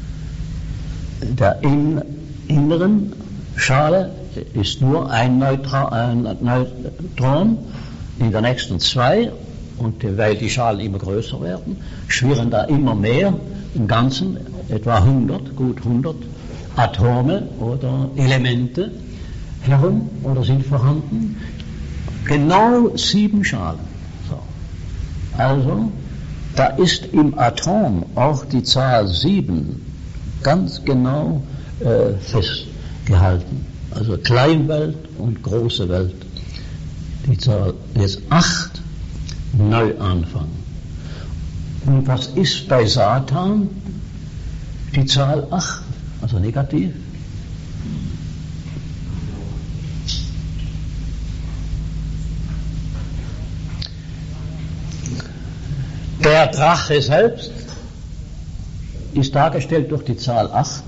Der in, inneren Schale ist nur ein, Neutra, ein Neutron, in der nächsten zwei, und weil die Schalen immer größer werden, schwirren da immer mehr, im Ganzen etwa hundert, gut hundert Atome oder Elemente herum oder sind vorhanden. Genau sieben Schalen. Also, da ist im Atom auch die Zahl sieben ganz genau äh, festgehalten. Also Kleinwelt und große Welt. Die Zahl jetzt acht, Neuanfang. Und was ist bei Satan die Zahl acht, also negativ? Der Drache selbst ist dargestellt durch die Zahl acht.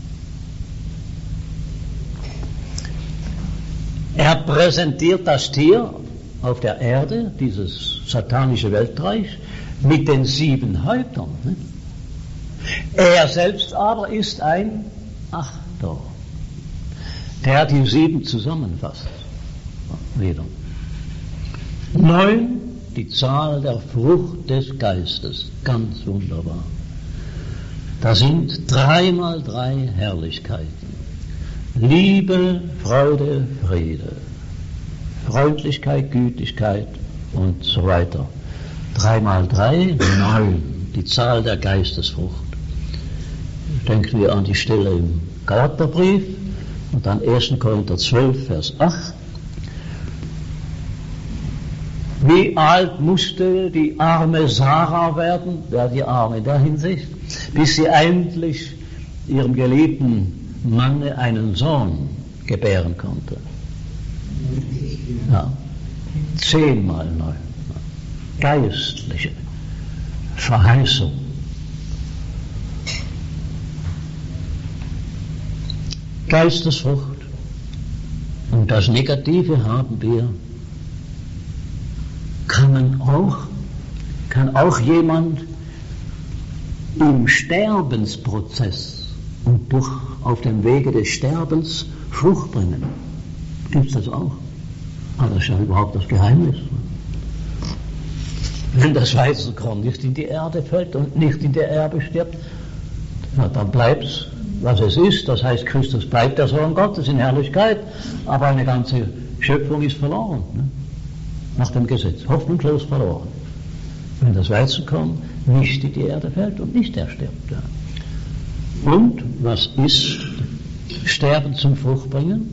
Er präsentiert das Tier auf der Erde, dieses satanische Weltreich, mit den sieben Häuptern. Er selbst aber ist ein Achter, der die sieben zusammenfasst. Wieder. Neun. Die Zahl der Frucht des Geistes, ganz wunderbar. Da sind drei mal drei Herrlichkeiten. Liebe, Freude, Friede, Freundlichkeit, Gütigkeit und so weiter. Drei mal drei, neun, die Zahl der Geistesfrucht. Denken wir an die Stelle im Galaterbrief und dann erster Korinther zwölf, Vers acht. Wie alt musste die arme Sarah werden, ja die Arme in der Hinsicht, bis sie endlich ihrem geliebten Manne einen Sohn gebären konnte. Ja. Zehnmal neu. Geistliche Verheißung. Geistesfrucht. Und das Negative haben wir. Kann man auch, kann auch jemand im Sterbensprozess und durch auf dem Wege des Sterbens Frucht bringen. Gibt es das auch? Aber das ist ja überhaupt das Geheimnis. Wenn das Weizenkorn nicht in die Erde fällt und nicht in der Erde stirbt, na, dann bleibt es, was es ist. Das heißt, Christus bleibt der Sohn Gottes in Herrlichkeit, aber eine ganze Schöpfung ist verloren, ne? Nach dem Gesetz, hoffnungslos verloren. Wenn das Weizenkorn nicht in die Erde fällt und nicht er stirbt. Ja. Und was ist Sterben zum Fruchtbringen?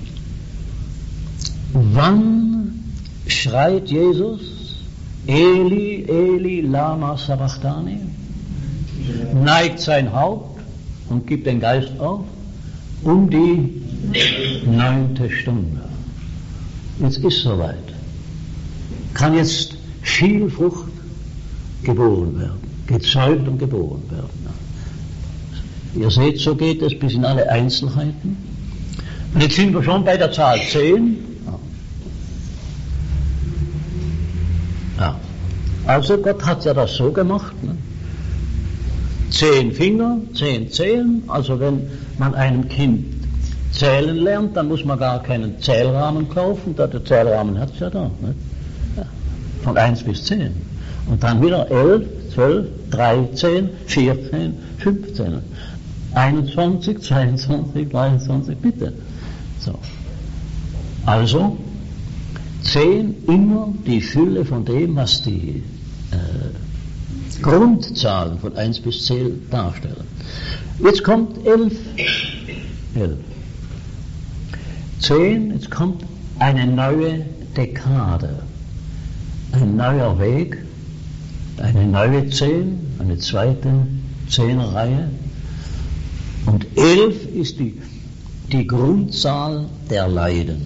Wann schreit Jesus, Eli, Eli, lama sabachthani, neigt sein Haupt und gibt den Geist auf, um die neunte Stunde. Jetzt ist soweit. Kann jetzt viel Frucht geboren werden, gezeugt und geboren werden. Ihr seht, so geht es bis in alle Einzelheiten. Und jetzt sind wir schon bei der Zahl zehn. Ja. Also Gott hat ja das so gemacht. Ne? Zehn Finger, zehn Zehen. Also wenn man einem Kind zählen lernt, dann muss man gar keinen Zählrahmen kaufen. Der Zählrahmen hat es ja da. Ne? Ja. Von eins bis zehn. Und dann wieder elf, zwölf, dreizehn, vierzehn, fünfzehn, einundzwanzig, zweiundzwanzig, dreiundzwanzig, bitte. So. Also zehn immer die Fülle von dem, was die äh, Grundzahlen von eins bis zehn darstellen. Jetzt kommt elf. elf. zehn, jetzt kommt eine neue Dekade. Ein neuer Weg, eine neue zehn, eine zweite Zehnerreihe. Und elf ist die, die Grundzahl der Leiden.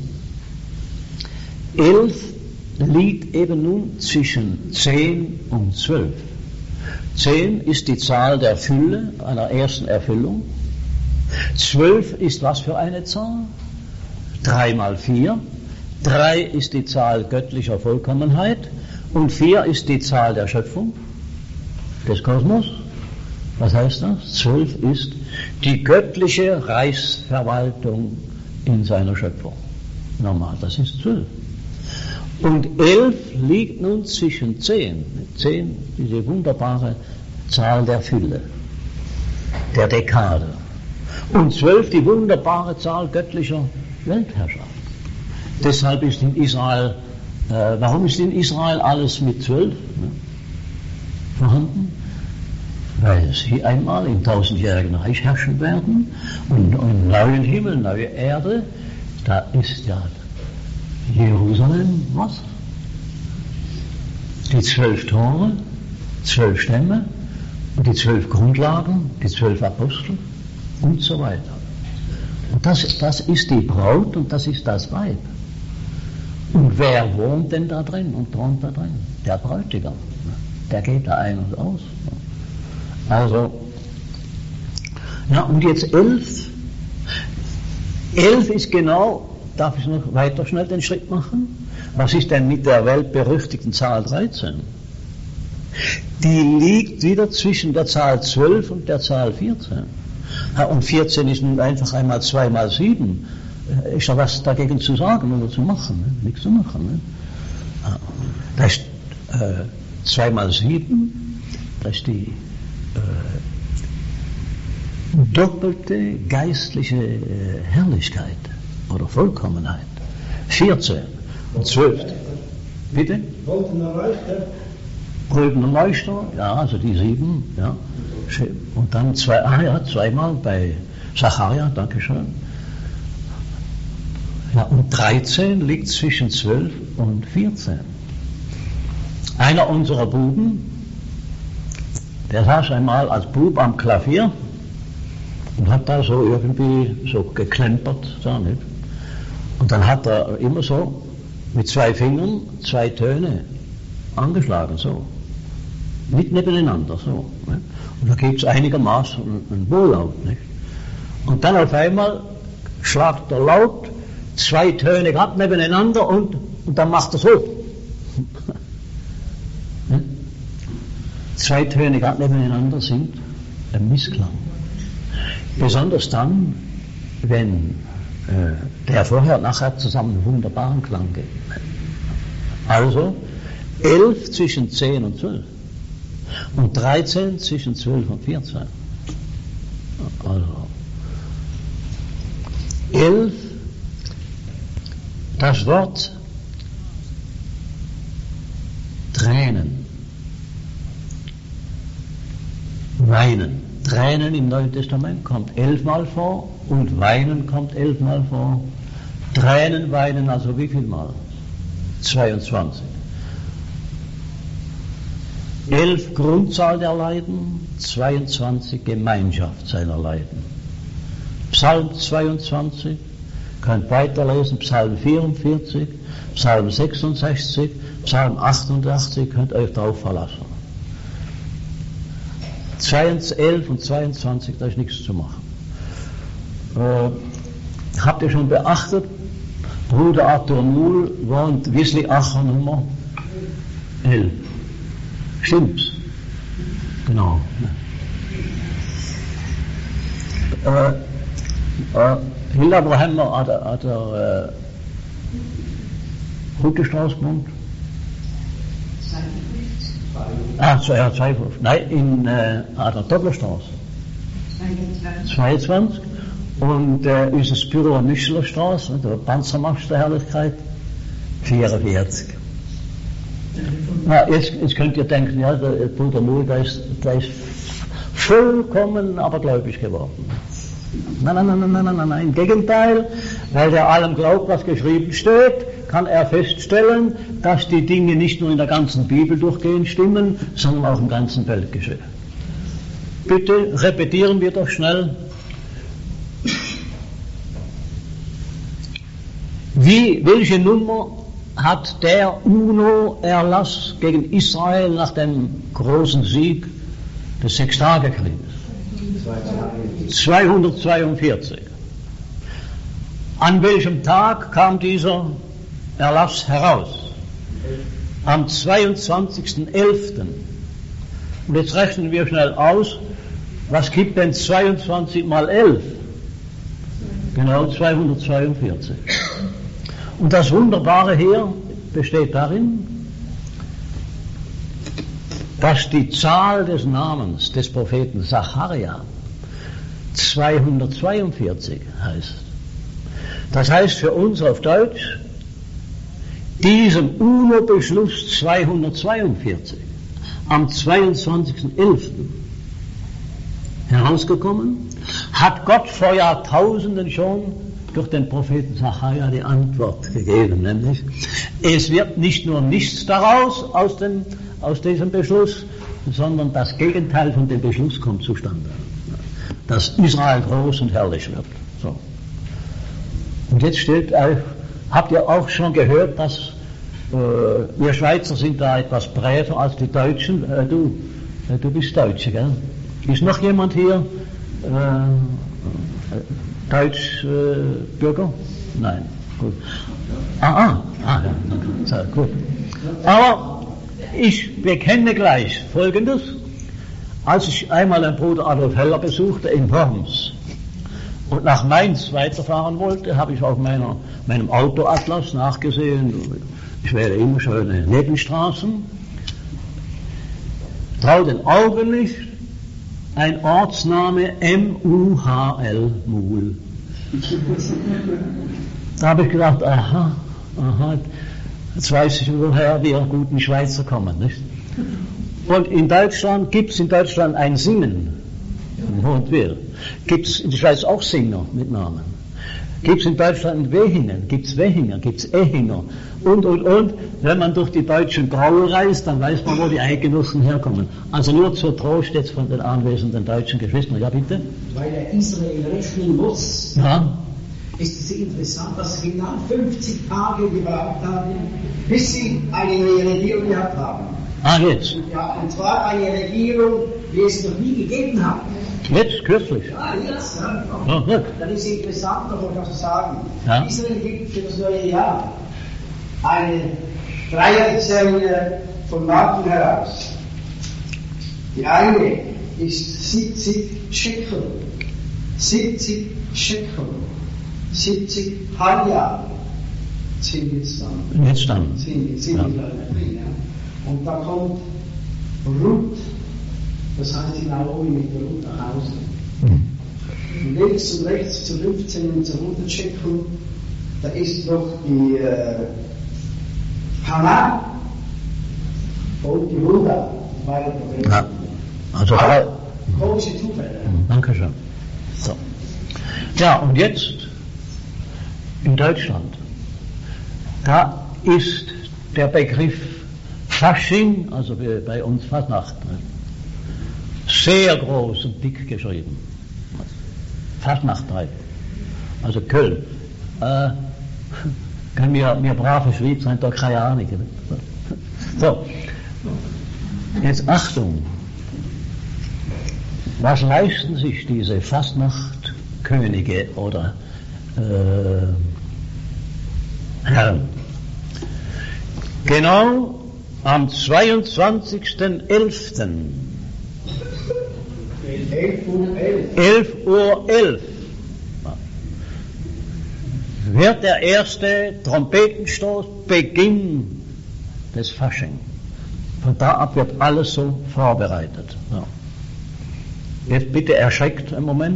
elf liegt eben nun zwischen zehn und zwölf. zehn ist die Zahl der Fülle, einer ersten Erfüllung. zwölf ist was für eine Zahl? drei mal vier. drei ist die Zahl göttlicher Vollkommenheit und vier ist die Zahl der Schöpfung, des Kosmos. Was heißt das? zwölf ist die göttliche Reichsverwaltung in seiner Schöpfung. Normal, das ist zwölf. Und elf liegt nun zwischen zehn. zehn, diese wunderbare Zahl der Fülle, der Dekade. Und zwölf, die wunderbare Zahl göttlicher Weltherrschaft. Deshalb ist in Israel, äh, warum ist in Israel alles mit zwölf ne, vorhanden? Weil sie einmal im tausendjährigen Reich herrschen werden und im neuen Himmel, neue Erde, da ist ja Jerusalem, was? Die zwölf Tore, zwölf Stämme und die zwölf Grundlagen, die zwölf Apostel und so weiter. Und das, das ist die Braut und das ist das Weib. Und wer wohnt denn da drin und thront da drin? Der Bräutigam. Der geht da ein und aus. Also, ja, und jetzt elf. Elf ist genau, darf ich noch weiter schnell den Schritt machen? Was ist denn mit der weltberüchtigten Zahl dreizehn? Die liegt wieder zwischen der Zahl zwölf und der Zahl vierzehn. Ja, und vierzehn ist nun einfach einmal zwei mal sieben. Ist da was dagegen zu sagen oder zu machen? Ne? Nichts zu machen. Ne? Ja, das ist äh, zwei mal sieben, das ist die äh, doppelte geistliche äh, Herrlichkeit oder Vollkommenheit. vierzehn und zwölf. Bitte? Goldener Leuchter. Goldener Leuchter, ja, also die sieben, ja. Und dann zwei, ah ja, zweimal bei Zacharia, Dankeschön. Ja, und dreizehn liegt zwischen zwölf und vierzehn. Einer unserer Buben, der saß einmal als Bub am Klavier und hat da so irgendwie so geklempert, da nicht. Und dann hat er immer so mit zwei Fingern zwei Töne angeschlagen, so. Nicht nebeneinander, so. Nicht? Und da gibt es einigermaßen einen Wohllaut, nicht? Und dann auf einmal schlagt er laut zwei Töne gerade nebeneinander und, und dann macht er so. Zwei Töne gerade nebeneinander sind ein Missklang. Besonders dann, wenn äh, der vorher und nachher zusammen einen wunderbaren Klang gibt. Also elf zwischen zehn und zwölf und dreizehn zwischen zwölf und vierzehn. Also elf, das Wort Tränen, Weinen. Tränen im Neuen Testament kommt elfmal vor und Weinen kommt elfmal vor. Tränen, Weinen, also wie viel Mal? zweiundzwanzig. Elf Grundzahl der Leiden, zweiundzwanzig Gemeinschaft seiner Leiden. Psalm zweiundzwanzig, könnt weiterlesen, Psalm vierundvierzig, Psalm sechsundsechzig, Psalm achtundachtzig, könnt euch darauf verlassen. elf und zweiundzwanzig, da ist nichts zu machen. Äh, habt ihr schon beachtet, Bruder Arthur Muhl wohnt Wiesli Acher Nummer elf. Stimmt's? Genau. Äh, äh, Hildebrandt hat er, hat er äh, Hutestraße gewohnt? Ah, ja, zwei, nein, in äh, an der Dopplerstraße. zweiundzwanzig. Und äh, unser Büro an Michelerstraße, der Panzermarsch der Herrlichkeit, vierundvierzig. Na, jetzt, jetzt könnt ihr denken, ja, der Bruder Muhl, der ist, der ist vollkommen abergläubisch geworden. Nein, nein, nein, nein, nein, nein, nein, im Gegenteil, weil der allem glaubt, was geschrieben steht, kann er feststellen, dass die Dinge nicht nur in der ganzen Bibel durchgehend stimmen, sondern auch im ganzen Weltgeschehen. Bitte repetieren wir doch schnell. Wie, welche Nummer hat der UNO-Erlass gegen Israel nach dem großen Sieg des Sechstagekrieges? zweihundertzweiundvierzig. An welchem Tag kam dieser Erlass heraus? Am zweiundzwanzigsten elften Und jetzt rechnen wir schnell aus, was gibt denn zweiundzwanzig mal elf? Genau zweihundertzweiundvierzig. Und das Wunderbare hier besteht darin, dass die Zahl des Namens des Propheten Sacharja zweihundertzweiundvierzig heißt. Das heißt für uns auf Deutsch, diesem UNO-Beschluss zweihundertzweiundvierzig am zweiundzwanzigsten elften herausgekommen, hat Gott vor Jahrtausenden schon durch den Propheten Sacharja die Antwort gegeben, nämlich es wird nicht nur nichts daraus aus, dem, aus diesem Beschluss, sondern das Gegenteil von dem Beschluss kommt zustande, dass Israel groß und herrlich wird. So. Und jetzt steht, äh, habt ihr auch schon gehört, dass äh, wir Schweizer sind da etwas bräver als die Deutschen. Äh, du, äh, du bist Deutsche, gell? Ist noch jemand hier äh, Deutschbürger? Äh, Nein, gut. Ah, ah, ah ja, so, gut. Aber ich bekenne gleich Folgendes. Als ich einmal den Bruder Adolf Heller besuchte in Worms und nach Mainz weiterfahren wollte, habe ich auf meiner, meinem Autoatlas nachgesehen, ich wähle immer schöne Nebenstraßen, trau den Augen nicht, ein Ortsname M U H L, Muhl. Da habe ich gedacht, aha, aha, jetzt weiß ich, woher wir guten Schweizer kommen, nicht? Und in Deutschland gibt es in Deutschland ein Singen, in Hohenwil. Gibt es in der Schweiz auch Singer mit Namen. Gibt es in Deutschland Wehingen, gibt es Wehinger, gibt es Ehinger und, und, und. Wenn man durch die deutschen Gaue reist, dann weiß man, wo die Eidgenossen herkommen. Also nur zur Trost jetzt von den anwesenden deutschen Geschwistern. Ja, bitte? Weil er Israel rechnen muss, Ja. ist es interessant, dass sie genau fünfzig Tage gebraucht haben, bis sie eine neue Regierung gehabt haben. Ah, jetzt. Ja, und zwar eine Regierung, die es noch nie gegeben hat. Jetzt, kürzlich. Ja, jetzt, ja. Ja, gut. Dann ist es interessant, noch etwas zu sagen. Ja. Israel gibt für das neue Jahr eine Dreierserie von Marken heraus. Die eine ist siebzig Shekel. siebzig Shekel. siebzig Halja sind jetzt dann. Jetzt dann. Sind, sind Ja. drin, ja. Und da kommt Ruth, das heißt die Naomi mit der Ruth nach Hause. Und links und rechts zu fünfzehn und zu hundert Shekel, da ist noch die äh, Hannah und die Hulda. Beide Ja. Also drei. Komische Zufälle. Dankeschön. So. Ja, und jetzt in Deutschland, da ist der Begriff Fasching, also bei uns Fasnacht, sehr groß und dick geschrieben. Fasnachtreib, also Köln. Äh, können wir, wir brave Schweizer sind doch keine Ahnung. So, jetzt Achtung. Was leisten sich diese Fasnachtkönige oder äh, Herren? Genau am zweiundzwanzigsten elften elf Uhr elf wird der erste Trompetenstoß, Beginn des Fasching. Von da ab wird alles so vorbereitet. Ja. Jetzt bitte erschreckt einen Moment.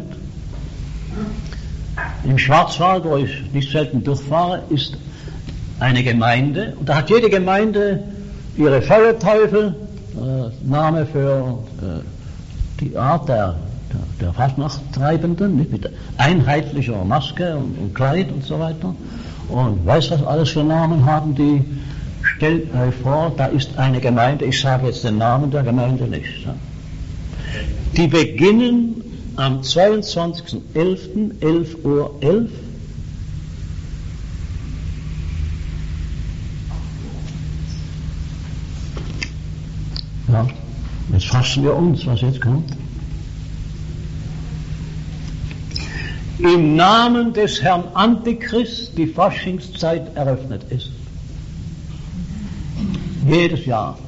Im Schwarzwald, wo ich nicht selten durchfahre, ist eine Gemeinde, und da hat jede Gemeinde ihre Feuerteufel, äh, Name für äh, die Art der, der, der Fastnachttreibenden, nicht, mit einheitlicher Maske und, und Kleid und so weiter. Und weiß was alles für Namen haben die. Stellt euch vor, da ist eine Gemeinde, ich sage jetzt den Namen der Gemeinde nicht. Ja. Die beginnen am zweiundzwanzigsten elften elf Uhr elf. Ja, jetzt fassen wir uns, was jetzt kommt. Im Namen des Herrn Antichrist die Faschingszeit eröffnet ist. Jedes Jahr.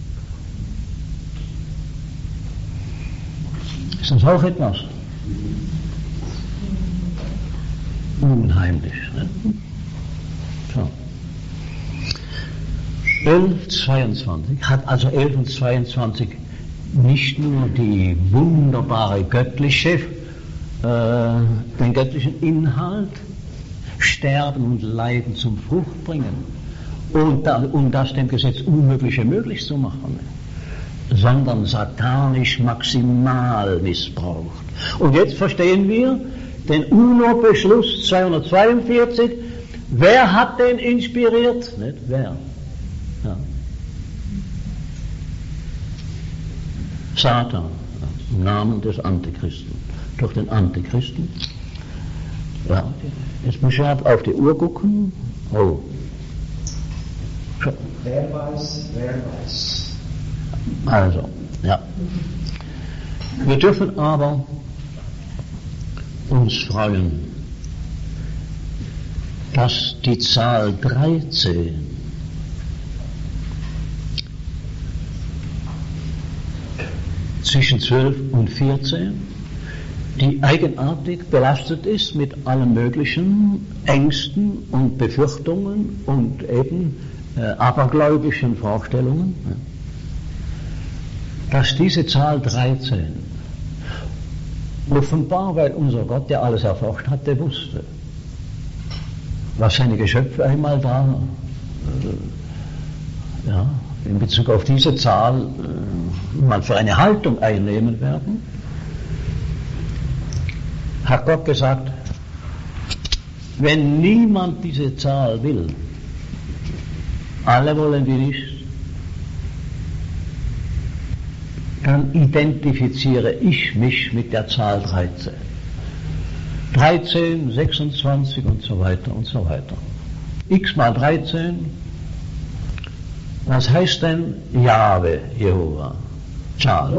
Ist das auch etwas? Unheimlich. Ne? So. elf zweiundzwanzig hat also elf und zweiundzwanzig nicht nur die wunderbare göttliche, äh, den göttlichen Inhalt, Sterben und Leiden zum Frucht bringen, und da, um das dem Gesetz Unmögliche möglich zu machen, sondern satanisch maximal missbraucht. Und jetzt verstehen wir den U N O-Beschluss zweihundertzweiundvierzig. Wer hat den inspiriert? Nicht wer. Ja. Satan, im Namen des Antichristen, durch den Antichristen. Ja. Jetzt muss ich auf die Uhr gucken. Oh. Wer weiß, wer weiß. Also, ja. Wir dürfen aber uns freuen, dass die Zahl dreizehn zwischen zwölf und vierzehn, die eigenartig belastet ist mit allen möglichen Ängsten und Befürchtungen und eben äh, abergläubischen Vorstellungen, ja, dass diese Zahl dreizehn offenbar, weil unser Gott, der alles erforscht hatte, wusste, was seine Geschöpfe einmal da äh, ja, in Bezug auf diese Zahl äh, mal für eine Haltung einnehmen werden, hat Gott gesagt, wenn niemand diese Zahl will, alle wollen die nicht, dann identifiziere ich mich mit der Zahl dreizehn. dreizehn, sechsundzwanzig und so weiter und so weiter. X mal dreizehn, was heißt denn Jahwe, Jehova? Zahl.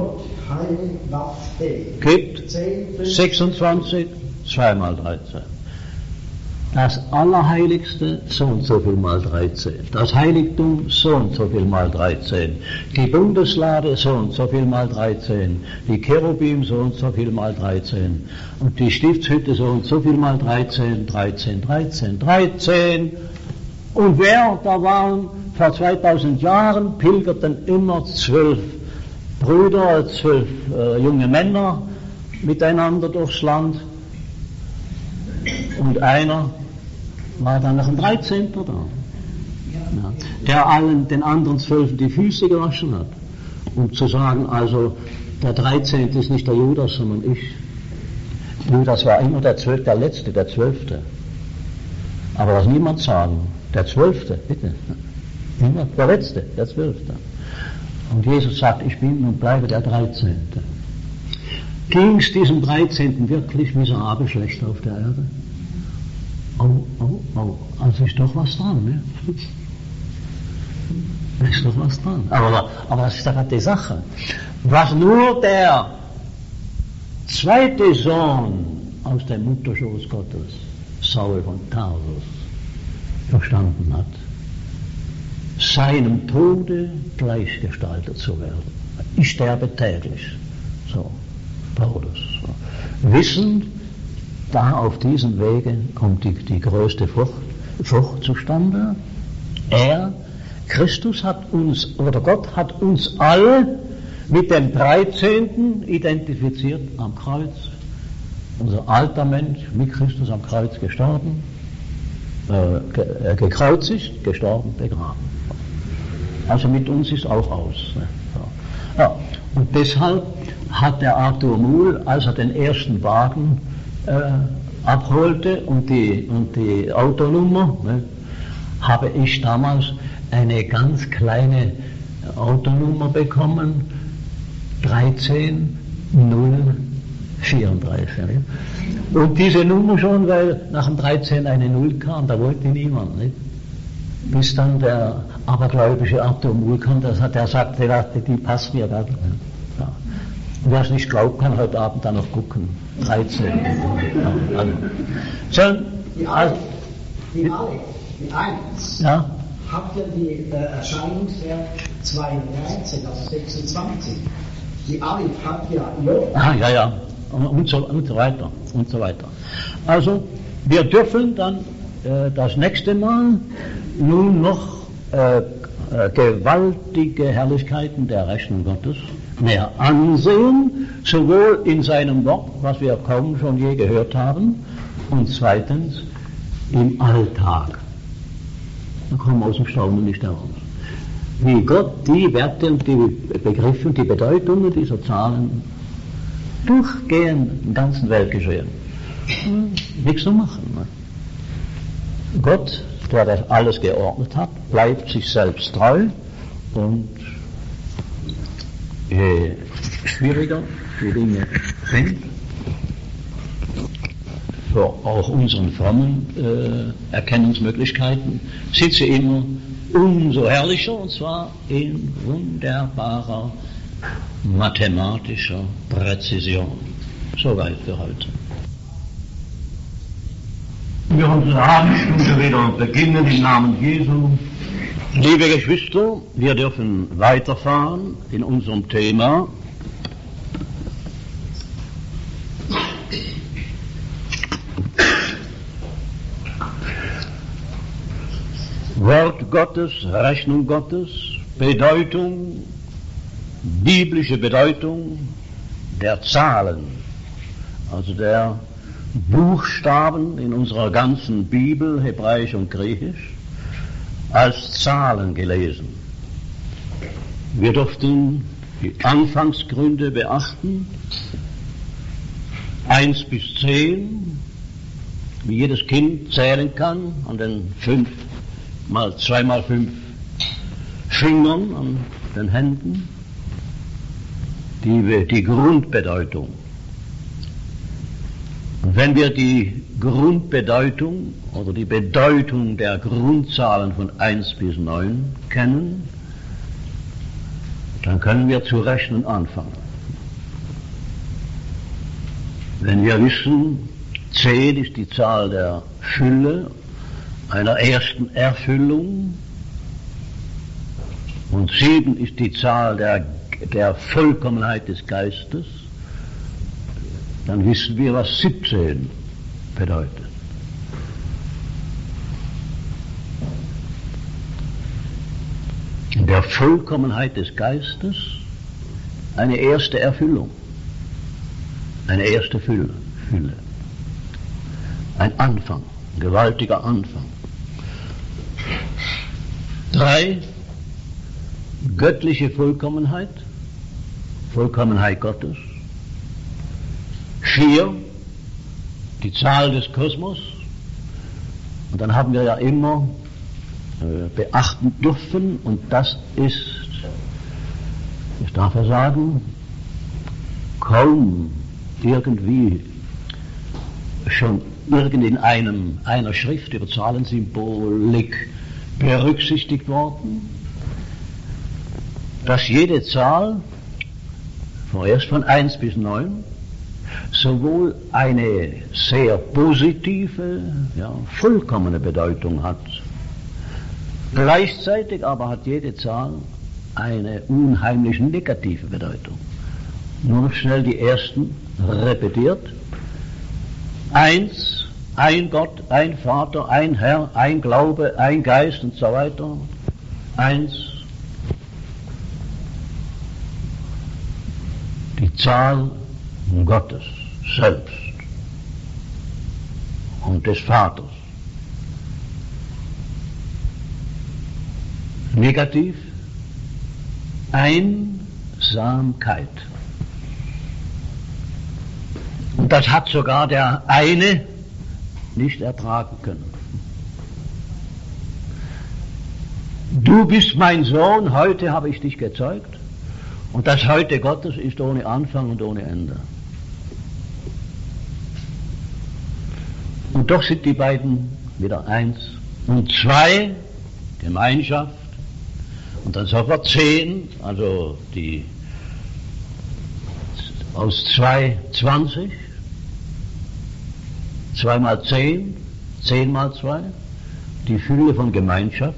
Gibt sechsundzwanzig, zwei mal dreizehn. Das Allerheiligste, so und so viel mal dreizehn. Das Heiligtum, so und so viel mal dreizehn. Die Bundeslade, so und so viel mal dreizehn. Die Cherubim, so und so viel mal dreizehn. Und die Stiftshütte, so und so viel mal dreizehn, dreizehn, dreizehn, dreizehn. Und wer, da waren vor zweitausend Jahren, pilgerten immer zwölf Brüder, zwölf äh, junge Männer miteinander durchs Land. Und einer war dann noch ein Dreizehnter da, ja, der allen den anderen Zwölfen die Füße gewaschen hat, um zu sagen, also der Dreizehnte ist nicht der Judas, sondern ich. Judas war immer der Zwölfte, der Letzte, der Zwölfte. Aber das niemand sagen, der Zwölfte, bitte. Niemand, der Letzte, der Zwölfte. Und Jesus sagt, ich bin und bleibe der Dreizehnte. Ging es diesem Dreizehnten wirklich miserabel schlecht auf der Erde? Oh, oh, oh, also ist doch was dran, ne? Ist doch was dran. Aber, aber das ist doch die Sache. Was nur der zweite Sohn aus dem Mutterschoß Gottes, Saul von Tarsus, verstanden hat, seinem Tode gleichgestaltet zu werden. Ich sterbe täglich. So, Paulus. So. Wissend, da auf diesem Wege kommt die, die größte Frucht, Frucht zustande. Er, Christus hat uns, oder Gott hat uns alle mit dem dreizehnten identifiziert am Kreuz. Unser alter Mensch mit Christus am Kreuz gestorben, äh, ge, äh, gekreuzigt, gestorben, begraben. Also mit uns ist auch aus. Ne? So. Ja. Und deshalb hat der Arthur Muhl, als er den ersten Wagen äh, abholte und die, und die Autonummer, ne, habe ich damals eine ganz kleine Autonummer bekommen, dreizehn null vierunddreißig. Ne? Und diese Nummer schon, weil nach dem dreizehn eine Null kam, da wollte niemand. Ne? Bis dann der abergläubische Arthur Muhl kam, der, der sagte, die passt mir gar nicht. Ja. Und wer es nicht glaubt, kann heute Abend dann noch gucken. dreizehn. Ja, also. So, die Aleph, die Aleph, die eins, ja? Habt ihr die äh, Erscheinungswert zwei dreizehn, also sechsundzwanzig. Die Aleph hat ja J. Ah, ja, ja. Und so, und so weiter. Und so weiter. Also, wir dürfen dann äh, das nächste Mal nun noch äh, äh, gewaltige Herrlichkeiten der Rechnung Gottes mehr ansehen, sowohl in seinem Wort, was wir kaum schon je gehört haben, und zweitens im Alltag. Da kommen wir aus dem Staunen nicht heraus. Wie Gott die Werte und die Begriffe und die Bedeutungen dieser Zahlen durchgehend im ganzen Weltgeschehen. Hm, nichts zu machen. Ne? Gott, der das alles geordnet hat, bleibt sich selbst treu, und je schwieriger die Dinge sind, für auch unseren frommen äh, Erkennungsmöglichkeiten, sind sie immer umso herrlicher, und zwar in wunderbarer mathematischer Präzision. Soweit für heute. Wir unsere Abendstunde wieder beginnen im Namen Jesu. Liebe Geschwister, wir dürfen weiterfahren in unserem Thema. Wort Gottes, Rechnung Gottes, Bedeutung, biblische Bedeutung der Zahlen, also der Buchstaben in unserer ganzen Bibel, Hebräisch und Griechisch, als Zahlen gelesen. Wir durften die Anfangsgründe beachten, eins bis zehn, wie jedes Kind zählen kann, an den fünf mal zwei mal fünf Fingern, an den Händen, die, die Grundbedeutung. Und wenn wir die Grundbedeutung oder die Bedeutung der Grundzahlen von eins bis neun kennen, dann können wir zu rechnen anfangen. Wenn wir wissen, zehn ist die Zahl der Fülle, einer ersten Erfüllung, und sieben ist die Zahl der, der Vollkommenheit des Geistes, dann wissen wir, was siebzehn bedeutet. In der Vollkommenheit des Geistes eine erste Erfüllung, eine erste Fülle, Fülle. Ein Anfang, ein gewaltiger Anfang. Drei, göttliche Vollkommenheit, Vollkommenheit Gottes. Vier, die Zahl des Kosmos. Und dann haben wir ja immer äh, beachten dürfen, und das ist, ich darf ja sagen, kaum irgendwie schon irgend in einem, einer Schrift über Zahlensymbolik berücksichtigt worden, dass jede Zahl, vorerst von eins bis neun, sowohl eine sehr positive, ja, vollkommene Bedeutung hat. Gleichzeitig aber hat jede Zahl eine unheimlich negative Bedeutung. Nur noch schnell die ersten repetiert. Eins, ein Gott, ein Vater, ein Herr, ein Glaube, ein Geist und so weiter. Eins. Die Zahl Gottes selbst und des Vaters. Negativ, Einsamkeit. Und das hat sogar der eine nicht ertragen können. Du bist mein Sohn, heute habe ich dich gezeugt. Und das Heute Gottes ist ohne Anfang und ohne Ende. Und doch sind die beiden wieder eins. Und zwei, Gemeinschaft. Und dann sofort zehn, also die aus zwei, zwanzig. Zwei mal zehn, zehn mal zwei. Die Fülle von Gemeinschaft.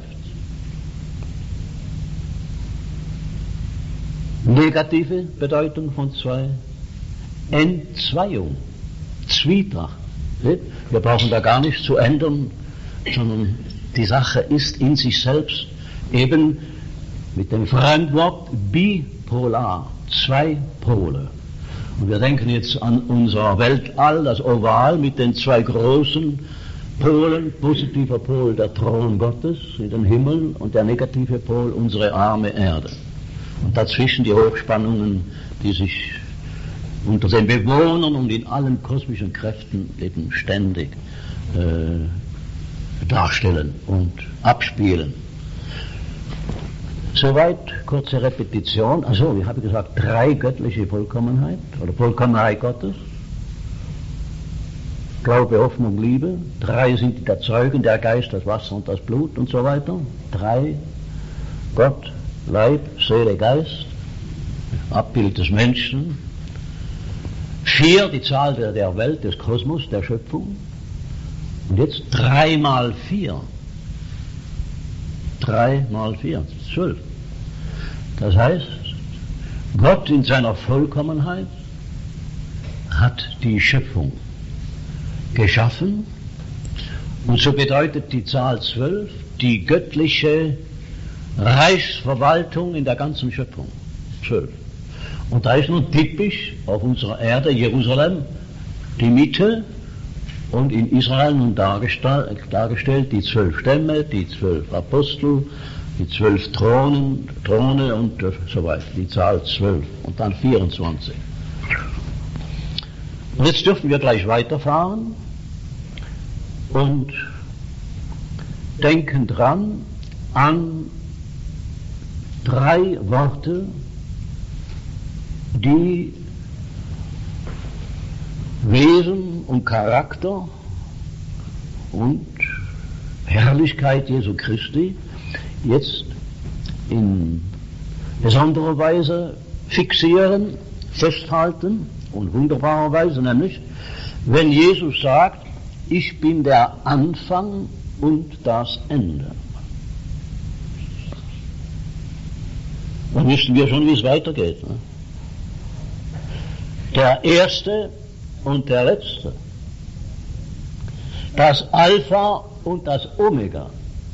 Negative Bedeutung von zwei. Entzweiung, Zwietracht. Wir brauchen da gar nichts zu ändern, sondern die Sache ist in sich selbst eben mit dem Fremdwort bipolar, zwei Pole. Und wir denken jetzt an unser Weltall, das Oval mit den zwei großen Polen, positiver Pol der Thron Gottes in den Himmel und der negative Pol unsere arme Erde. Und dazwischen die Hochspannungen, die sich unter den Bewohnern und in allen kosmischen Kräften eben ständig äh, darstellen und abspielen. Soweit kurze Repetition. Also, ich habe gesagt, drei göttliche Vollkommenheit oder Vollkommenheit Gottes. Glaube, Hoffnung, Liebe. Drei sind die der Zeugen, der Geist, das Wasser und das Blut und so weiter. Drei, Gott, Leib, Seele, Geist, Abbild des Menschen. Vier, die Zahl der, der Welt, des Kosmos, der Schöpfung. Und jetzt drei mal vier. Drei mal vier, zwölf. Das heißt, Gott in seiner Vollkommenheit hat die Schöpfung geschaffen, und so bedeutet die Zahl zwölf die göttliche Reichsverwaltung in der ganzen Schöpfung. Zwölf. Und da ist nun typisch auf unserer Erde Jerusalem die Mitte und in Israel nun dargestellt, dargestellt die zwölf Stämme, die zwölf Apostel, die zwölf Thronen, Throne und so weiter, die Zahl zwölf und dann vierundzwanzig. Und jetzt dürfen wir gleich weiterfahren. und denken dran an drei Worte, die Wesen und Charakter und Herrlichkeit Jesu Christi jetzt in besonderer Weise fixieren, festhalten und wunderbarer Weise, nämlich wenn Jesus sagt, ich bin der Anfang und das Ende. Dann wissen wir schon, wie es weitergeht. Ne? Der Erste und der Letzte. Das Alpha und das Omega.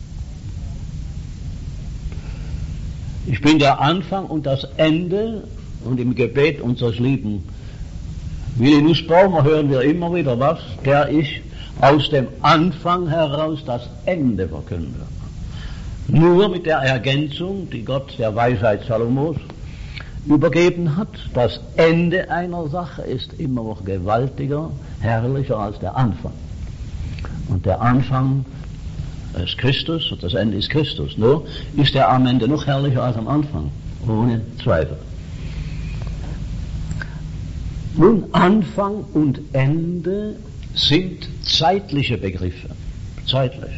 Ich bin der Anfang und das Ende, und im Gebet unseres lieben Willi Nussbaumer hören wir immer wieder was, der ich aus dem Anfang heraus das Ende verkünde. Nur mit der Ergänzung, die Gott der Weisheit Salomos übergeben hat, das Ende einer Sache ist immer noch gewaltiger, herrlicher als der Anfang. Und der Anfang ist Christus und das Ende ist Christus. Nur ist er am Ende noch herrlicher als am Anfang, ohne Zweifel. Nun, Anfang und Ende sind zeitliche Begriffe. Zeitlich.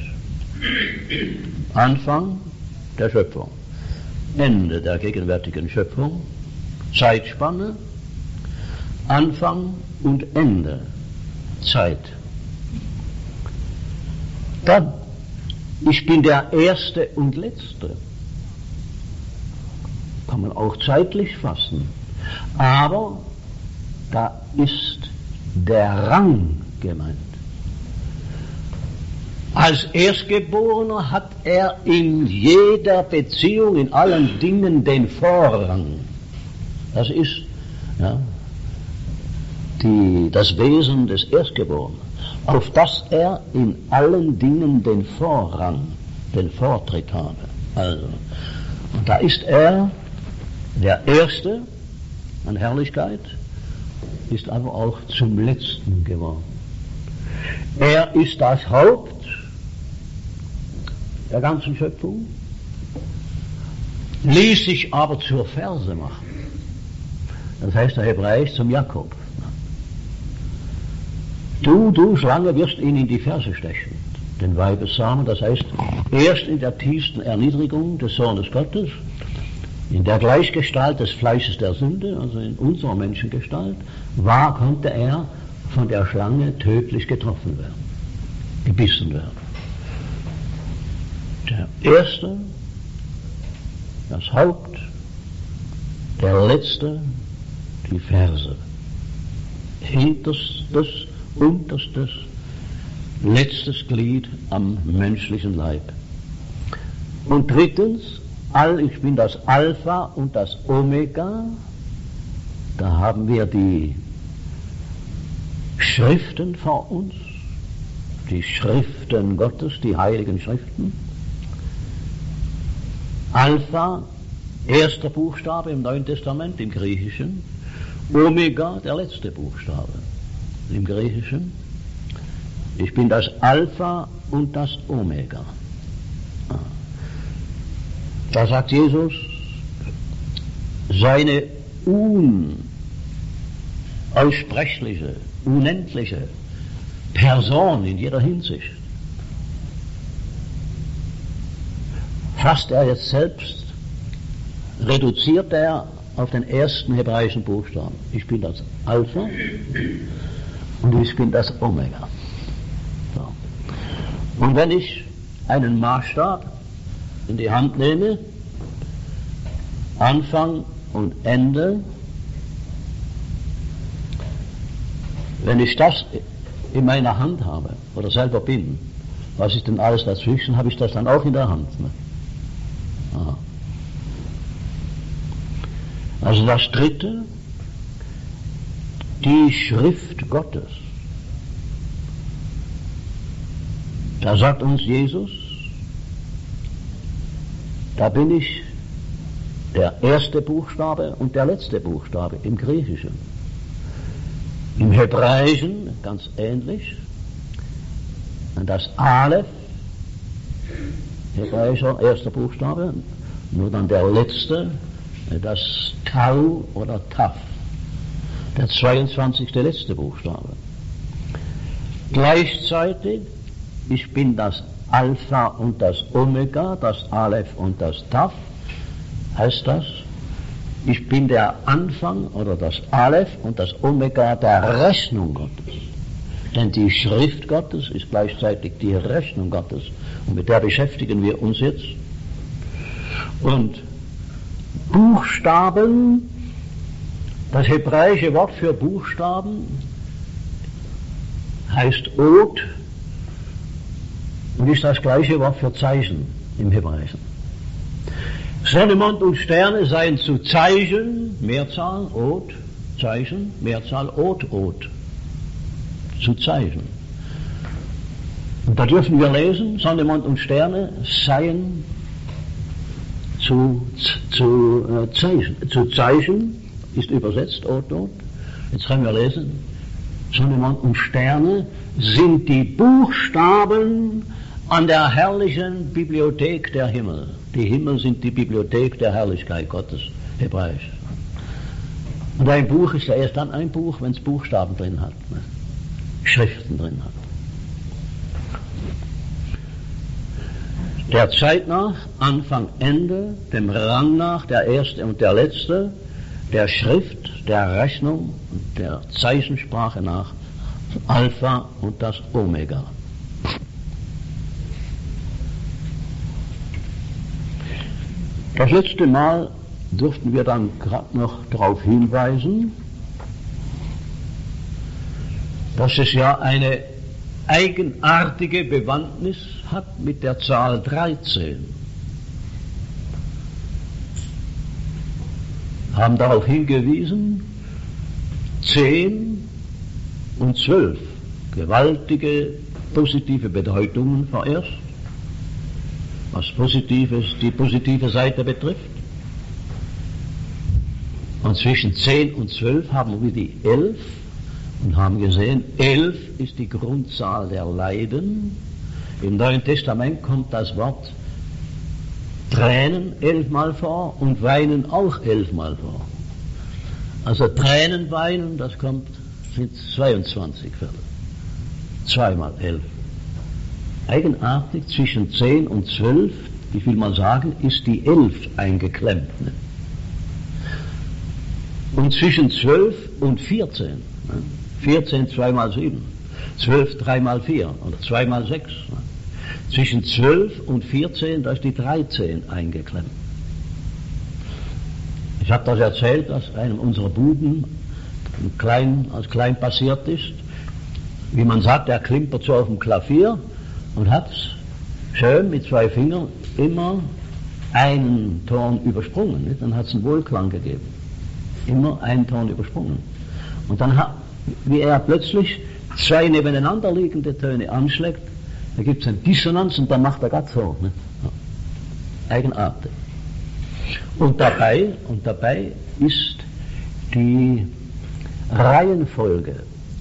Anfang der Schöpfung, Ende der gegenwärtigen Schöpfung, Zeitspanne, Anfang und Ende, Zeit. Dann, ich bin der Erste und Letzte. Kann man auch zeitlich fassen. Aber da ist der Rang gemeint. Als Erstgeborener hat er in jeder Beziehung, in allen Dingen den Vorrang. Das ist ja, die, das Wesen des Erstgeborenen, auf das er in allen Dingen den Vorrang, den Vortritt habe. Also, und da ist er der Erste an Herrlichkeit, ist aber auch zum Letzten geworden. Er ist das Haupt der ganzen Schöpfung, ließ sich aber zur Ferse machen. Das heißt der Hebräisch zum Jakob. Du, du Schlange, wirst ihn in die Ferse stechen, den Weibessamen, das heißt, erst in der tiefsten Erniedrigung des Sohnes Gottes, in der Gleichgestalt des Fleisches der Sünde, also in unserer Menschengestalt, war, konnte er von der Schlange tödlich getroffen werden, gebissen werden. Der Erste, das Haupt, der Letzte, die Ferse. Hinterstes, unterstes, letztes Glied am menschlichen Leib. Und drittens, all, ich bin das Alpha und das Omega. Da haben wir die Schriften vor uns, die Schriften Gottes, die heiligen Schriften. Alpha, erster Buchstabe im Neuen Testament, im Griechischen. Omega, der letzte Buchstabe im Griechischen. Ich bin das Alpha und das Omega. Da sagt Jesus, seine unaussprechliche, unendliche Person in jeder Hinsicht fasst er jetzt selbst, reduziert er auf den ersten hebräischen Buchstaben. Ich bin das Alpha und ich bin das Omega. So. Und wenn ich einen Maßstab in die Hand nehme, Anfang und Ende, wenn ich das in meiner Hand habe oder selber bin, was ist denn alles dazwischen, habe ich das dann auch in der Hand. Ne? Aha. Also das Dritte, die Schrift Gottes. Da sagt uns Jesus, da bin ich der erste Buchstabe und der letzte Buchstabe im Griechischen. Im Hebräischen ganz ähnlich. das Aleph, hebräischer erster Buchstabe, nur dann der letzte, das Tau oder Taf, der zweiundzwanzigste letzte Buchstabe. Gleichzeitig, ich bin das Alpha und das Omega, das Aleph und das Taf, heißt das, ich bin der Anfang oder das Aleph und das Omega der Rechnung Gottes. Denn die Schrift Gottes ist gleichzeitig die Rechnung Gottes und mit der beschäftigen wir uns jetzt. Und Buchstaben, das hebräische Wort für Buchstaben heißt Od und ist das gleiche Wort für Zeichen im Hebräischen. Sonne, Mond und Sterne seien zu Zeichen, Mehrzahl, Od, Zeichen, Mehrzahl, Od, Od, zu Zeichen. Und da dürfen wir lesen, Sonne, Mond und Sterne seien zu, zu, äh, Zeichen. Zu Zeichen ist übersetzt, Od, Od. Jetzt können wir lesen, Sonne, Mond und Sterne sind die Buchstaben an der herrlichen Bibliothek der Himmel. Die Himmel sind die Bibliothek der Herrlichkeit Gottes, hebräisch. Und ein Buch ist ja erst dann ein Buch, wenn es Buchstaben drin hat, ne? Schriften drin hat. Der Zeit nach, Anfang, Ende, dem Rang nach, der Erste und der Letzte, der Schrift, der Rechnung und der Zeichensprache nach, Alpha und das Omega. Das letzte Mal durften wir dann gerade noch darauf hinweisen, dass es ja eine eigenartige Bewandtnis hat mit der Zahl dreizehn. Haben darauf hingewiesen, zehn und zwölf, gewaltige positive Bedeutungen vorerst, was Positives, die positive Seite betrifft. Und zwischen zehn und zwölf haben wir die elf und haben gesehen, elf ist die Grundzahl der Leiden. Im Neuen Testament kommt das Wort Tränen elfmal vor und Weinen auch elfmal vor. Also Tränen, Weinen, das kommt, sind zweiundzwanzig Fälle. Zweimal elf. Eigenartig, zwischen zehn und zwölf, ich will mal sagen, ist die elf eingeklemmt. Ne? Und zwischen zwölf und vierzehn, ne? vierzehn zwei mal sieben, zwölf drei mal vier oder zwei mal sechs. Ne? Zwischen zwölf und vierzehn, da ist die dreizehn eingeklemmt. Ich habe das erzählt, dass einem unserer Buben klein, als klein passiert ist. Wie man sagt, er klimpert so auf dem Klavier und hat schön mit zwei Fingern immer einen Ton übersprungen. Nicht? Dann hat es einen Wohlklang gegeben. Immer einen Ton übersprungen. Und dann hat, wie er plötzlich zwei nebeneinander liegende Töne anschlägt, da gibt es eine Dissonanz und dann macht er gerade so. Ne? Ja. Eigenartig. Und dabei, und dabei ist die Reihenfolge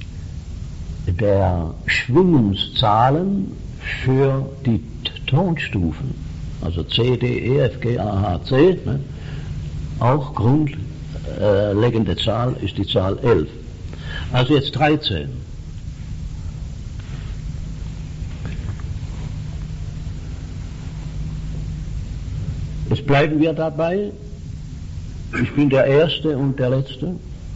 der Schwingungszahlen für die Tonstufen, also C, D, E, F, G, A, H, C, ne? Auch grundlegende Zahl ist die Zahl elf. Also jetzt dreizehn. Jetzt bleiben wir dabei, ich bin der Erste und der Letzte.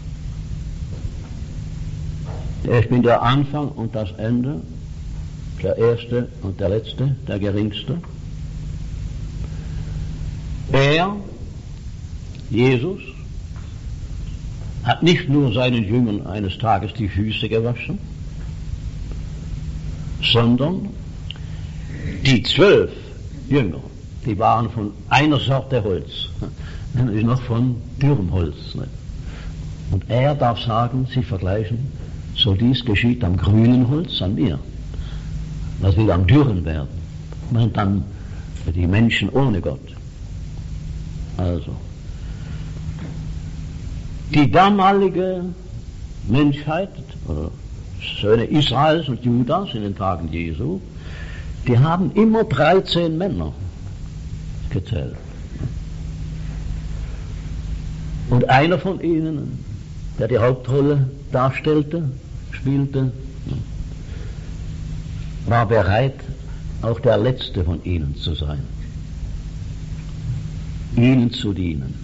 Ich bin der Anfang und das Ende, der Erste und der Letzte, der Geringste. Er, Jesus, hat nicht nur seinen Jüngern eines Tages die Füße gewaschen, sondern die zwölf Jünger, die waren von einer Sorte Holz, das ist noch von dürrem Holz. Und er darf sagen, sie vergleichen, so dies geschieht am grünen Holz, an mir. Das will am dürren werden. Und dann die Menschen ohne Gott. Also, die damalige Menschheit, oder Söhne Israels und Judas in den Tagen Jesu, die haben immer dreizehn Männer gezählt. Und einer von ihnen, der die Hauptrolle darstellte, spielte, war bereit, auch der Letzte von ihnen zu sein, ihnen zu dienen.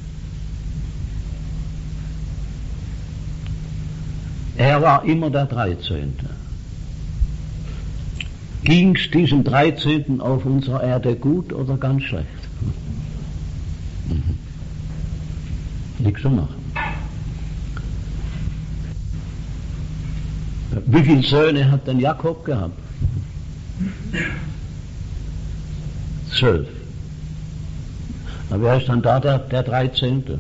Er war immer der Dreizehnte. Ging's diesem Dreizehnten auf unserer Erde gut oder ganz schlecht? Mhm. Nichts zu machen. Wie viele Söhne hat denn Jakob gehabt? Zwölf. Aber wer ist dann da der, der Dreizehnte?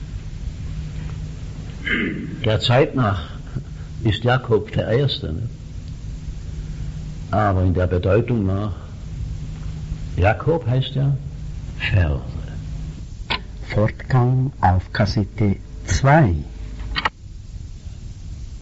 Der Zeit nach ist Jakob der Erste. Ne? Aber in der Bedeutung nach, Jakob heißt ja Verse. Fortgang auf Kassette zwei.